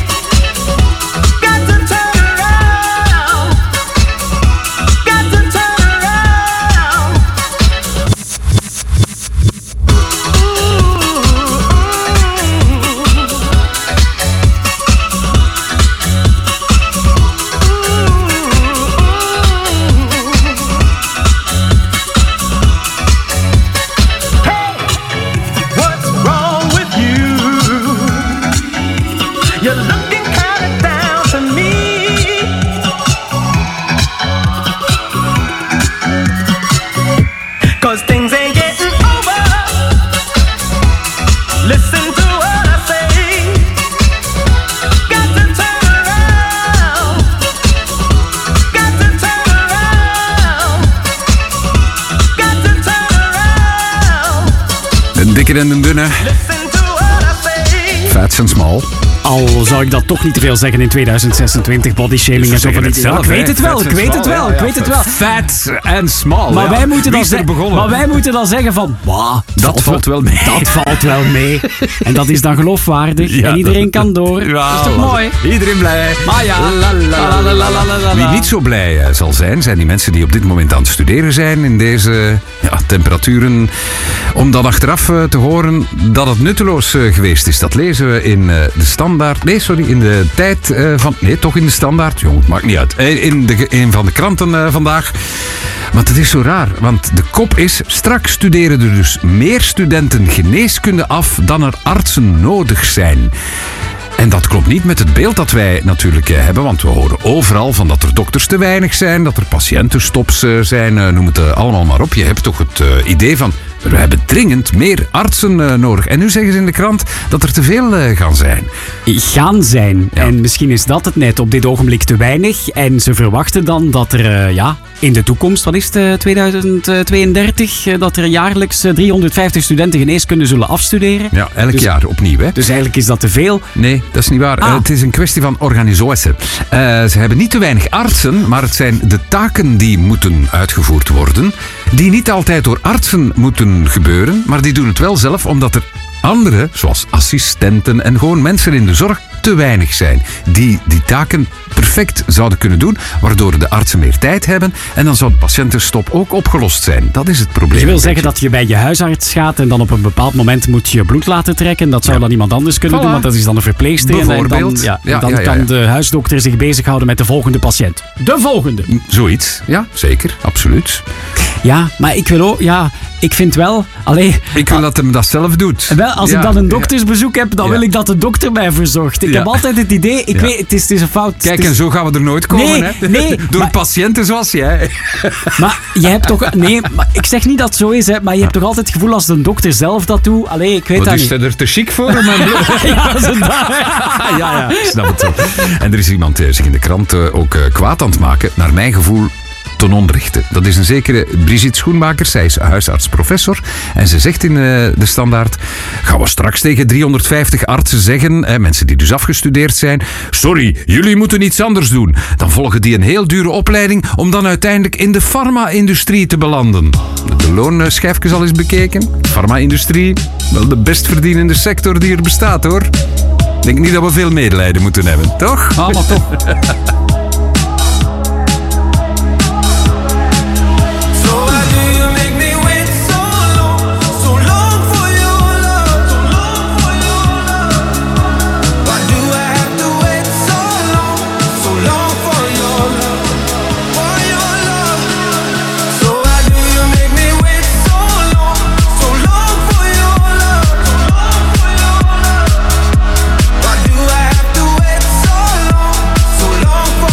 Speaker 1: dikke en de dunne. Fats and small.
Speaker 2: Al zou ik dat toch niet te veel zeggen in tweeduizend zesentwintig, bodyshaming en zo van die
Speaker 1: zelf,
Speaker 2: Ik weet het wel, ik weet het wel, ik weet het wel.
Speaker 1: Fat and small.
Speaker 2: Maar,
Speaker 1: ja.
Speaker 2: wij moeten dan
Speaker 1: Wie is er
Speaker 2: ze-
Speaker 1: begonnen?
Speaker 2: maar wij moeten dan zeggen van, wauw,
Speaker 1: Dat valt wel mee.
Speaker 2: Dat valt wel mee. En dat is dan geloofwaardig.
Speaker 1: Ja,
Speaker 2: en iedereen
Speaker 1: dat-
Speaker 2: kan door.
Speaker 1: Ja,
Speaker 2: dat is toch
Speaker 1: wat-
Speaker 2: mooi?
Speaker 1: Iedereen blij.
Speaker 2: Maar ja.
Speaker 1: La, la, la, la, la, la, la. Wie niet zo blij eh, zal zijn, zijn die mensen die op dit moment aan het studeren zijn in deze ja, temperaturen. Om dan achteraf eh, te horen dat het nutteloos eh, geweest is. Dat lezen we in eh, de standaard. Nee, sorry, in de tijd eh, van. Nee, toch in de standaard. Jong, het maakt niet uit. Eh, In de, een van de kranten eh, vandaag. Want het is zo raar, want de kop is... Straks studeren er dus meer studenten geneeskunde af dan er artsen nodig zijn. En dat klopt niet met het beeld dat wij natuurlijk eh, hebben, want we horen overal van dat er dokters te weinig zijn, dat er patiëntenstops eh, zijn, eh, noem het eh, allemaal maar op. Je hebt toch het eh, idee van, we hebben dringend meer artsen eh, nodig. En nu zeggen ze in de krant dat er te veel eh, gaan zijn.
Speaker 2: Gaan zijn. En misschien is dat het net op dit ogenblik te weinig. En ze verwachten dan dat er eh, ja, in de toekomst, wat is het, eh, tweeduizend tweeëndertig, eh, dat er jaarlijks eh, driehonderdvijftig studenten geneeskunde zullen afstuderen.
Speaker 1: Ja, elk
Speaker 2: Dus-
Speaker 1: jaar opnieuw. Hè?
Speaker 2: Dus eigenlijk is dat te veel.
Speaker 1: Nee, dat is niet waar.
Speaker 2: Ah.
Speaker 1: Eh, het is een kwestie van organisatie. Eh, ze hebben niet te weinig artsen, maar het zijn de taken die moeten uitgevoerd worden, die niet altijd door artsen moeten gebeuren, maar die doen het wel zelf, omdat er anderen, zoals assistenten en gewoon mensen in de zorg, te weinig zijn. Die die taken perfect zouden kunnen doen, waardoor de artsen meer tijd hebben en dan zou de patiëntenstop ook opgelost zijn. Dat is het probleem.
Speaker 2: Je wil
Speaker 1: een
Speaker 2: zeggen
Speaker 1: beetje.
Speaker 2: dat je bij je huisarts gaat en dan op een bepaald moment moet je bloed laten trekken. Dat zou dan iemand anders kunnen
Speaker 1: Voilà.
Speaker 2: doen, want dat is dan een verpleegster. En dan,
Speaker 1: Bijvoorbeeld.
Speaker 2: ja, en
Speaker 1: Ja,
Speaker 2: dan
Speaker 1: ja, ja,
Speaker 2: kan
Speaker 1: ja.
Speaker 2: de huisdokter zich bezighouden met de volgende patiënt. De volgende.
Speaker 1: Zoiets, ja, zeker, absoluut.
Speaker 2: Ja, maar ik wil ook, ja, ik vind wel, allee,
Speaker 1: Ik wil dat hem dat zelf doet.
Speaker 2: wel, als
Speaker 1: Ja,
Speaker 2: ik dan een
Speaker 1: ja.
Speaker 2: doktersbezoek heb, dan
Speaker 1: Ja.
Speaker 2: wil ik dat de dokter mij verzorgt. Ik
Speaker 1: Ja.
Speaker 2: heb altijd het idee, ik
Speaker 1: Ja.
Speaker 2: weet, het is, het is een fout.
Speaker 1: Kijk,
Speaker 2: het is-
Speaker 1: en zo gaan we er nooit komen,
Speaker 2: Nee,
Speaker 1: hè?
Speaker 2: nee,
Speaker 1: Door
Speaker 2: maar-
Speaker 1: patiënten zoals jij.
Speaker 2: Maar je hebt toch, nee, maar ik zeg niet dat het zo is, hè, maar je hebt toch altijd het gevoel als de dokter zelf dat doet, allee, ik weet
Speaker 1: Wat
Speaker 2: dat
Speaker 1: is
Speaker 2: niet.
Speaker 1: hij er te chic voor? Om een blo-
Speaker 2: Ja, dat is het daar.
Speaker 1: ja, ja, ik snap het zo. En er is iemand eh, zich in de krant eh, ook eh, kwaad aan het maken, naar mijn gevoel ten onrechte. Dat is een zekere Brigitte Schoenmakers. Zij is huisarts-professor. En ze zegt in eh, de standaard, gaan we straks tegen driehonderdvijftig artsen zeggen, eh, mensen die dus afgestudeerd zijn, sorry, jullie moeten iets anders doen. Dan volgen die een heel dure opleiding om dan uiteindelijk in de farma-industrie te belanden. De loonschijfjes al eens bekeken. Farma-industrie, wel de best verdienende sector die er bestaat, hoor. Ik denk niet dat we veel medelijden moeten hebben, toch?
Speaker 2: Ah, maar toch.
Speaker 22: So long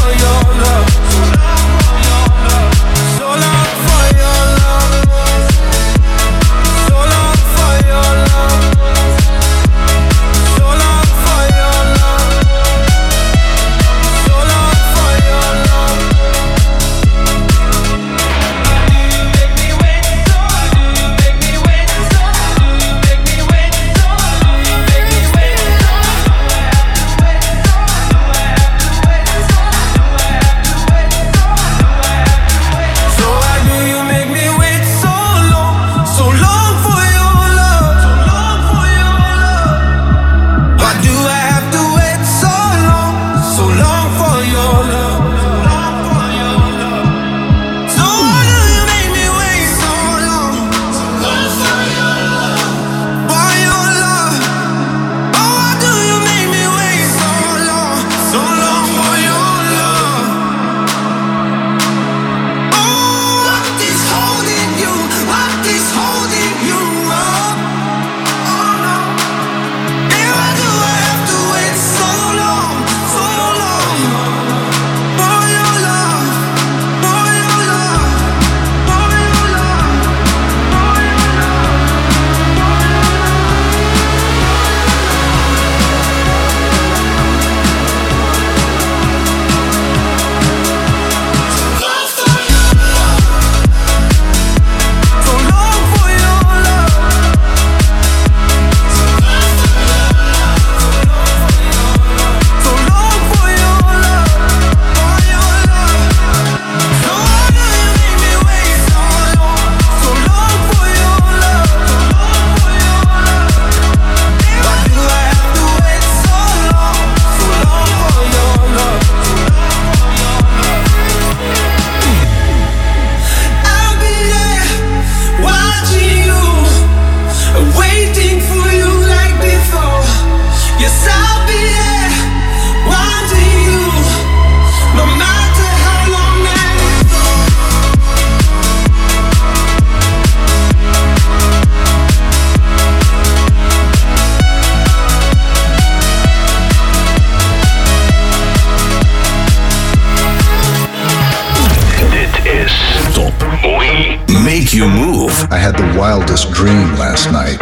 Speaker 13: wildest dream last night.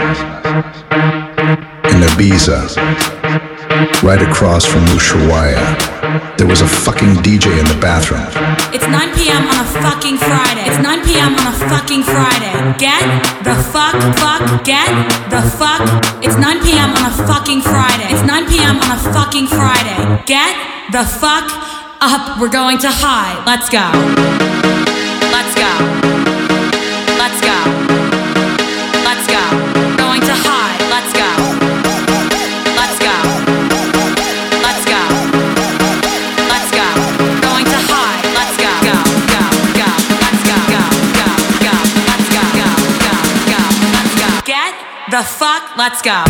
Speaker 13: In Ibiza, right across from Ushuaia, there was a fucking D J in the bathroom.
Speaker 17: It's nine p.m. on a fucking Friday. It's nine p.m. on a fucking Friday. Get the fuck, fuck, get the fuck. It's nine p.m. on a fucking Friday. It's nine p.m. on a fucking Friday. Get the fuck up. We're going to high. Let's go. Let's go. Let's go. Let's go. Going to high. Let's go. Let's go. Let's go. Let's go. Going to high. Let's go. Go. Go. Go. Let's go. Go. Go. Go. Let's go. Go. Go. Go. Let's go. Get the fuck. Let's go.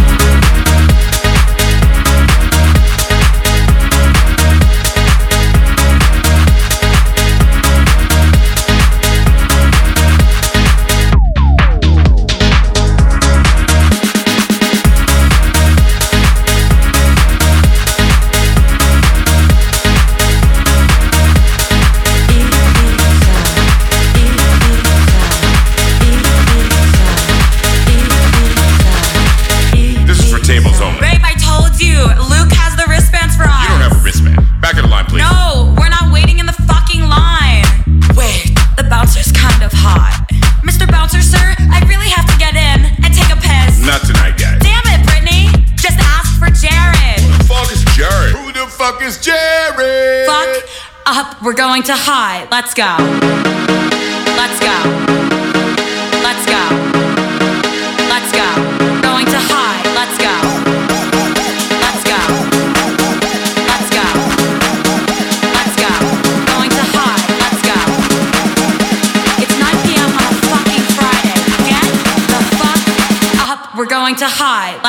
Speaker 19: Tables only.
Speaker 17: Babe, I told you, Luke has the wristbands for us.
Speaker 19: You don't have a wristband. Back of the line, please.
Speaker 17: No, we're not waiting in the fucking line. Wait, the bouncer's kind of hot. Mister Bouncer, sir, I really have to get in and take a piss.
Speaker 19: Not tonight, guys.
Speaker 17: Damn it, Brittany. Just ask for Jared.
Speaker 19: Who the fuck is Jared? Who the fuck is Jared?
Speaker 17: Fuck up, we're going to high. Let's go. Let's go. Let's go. Let's go. Going to high. Let's go. Let's go. Let's go. Let's go. Going to high. Let's go. It's nine p.m. on a fucking Friday. Get the fuck up. We're going to high.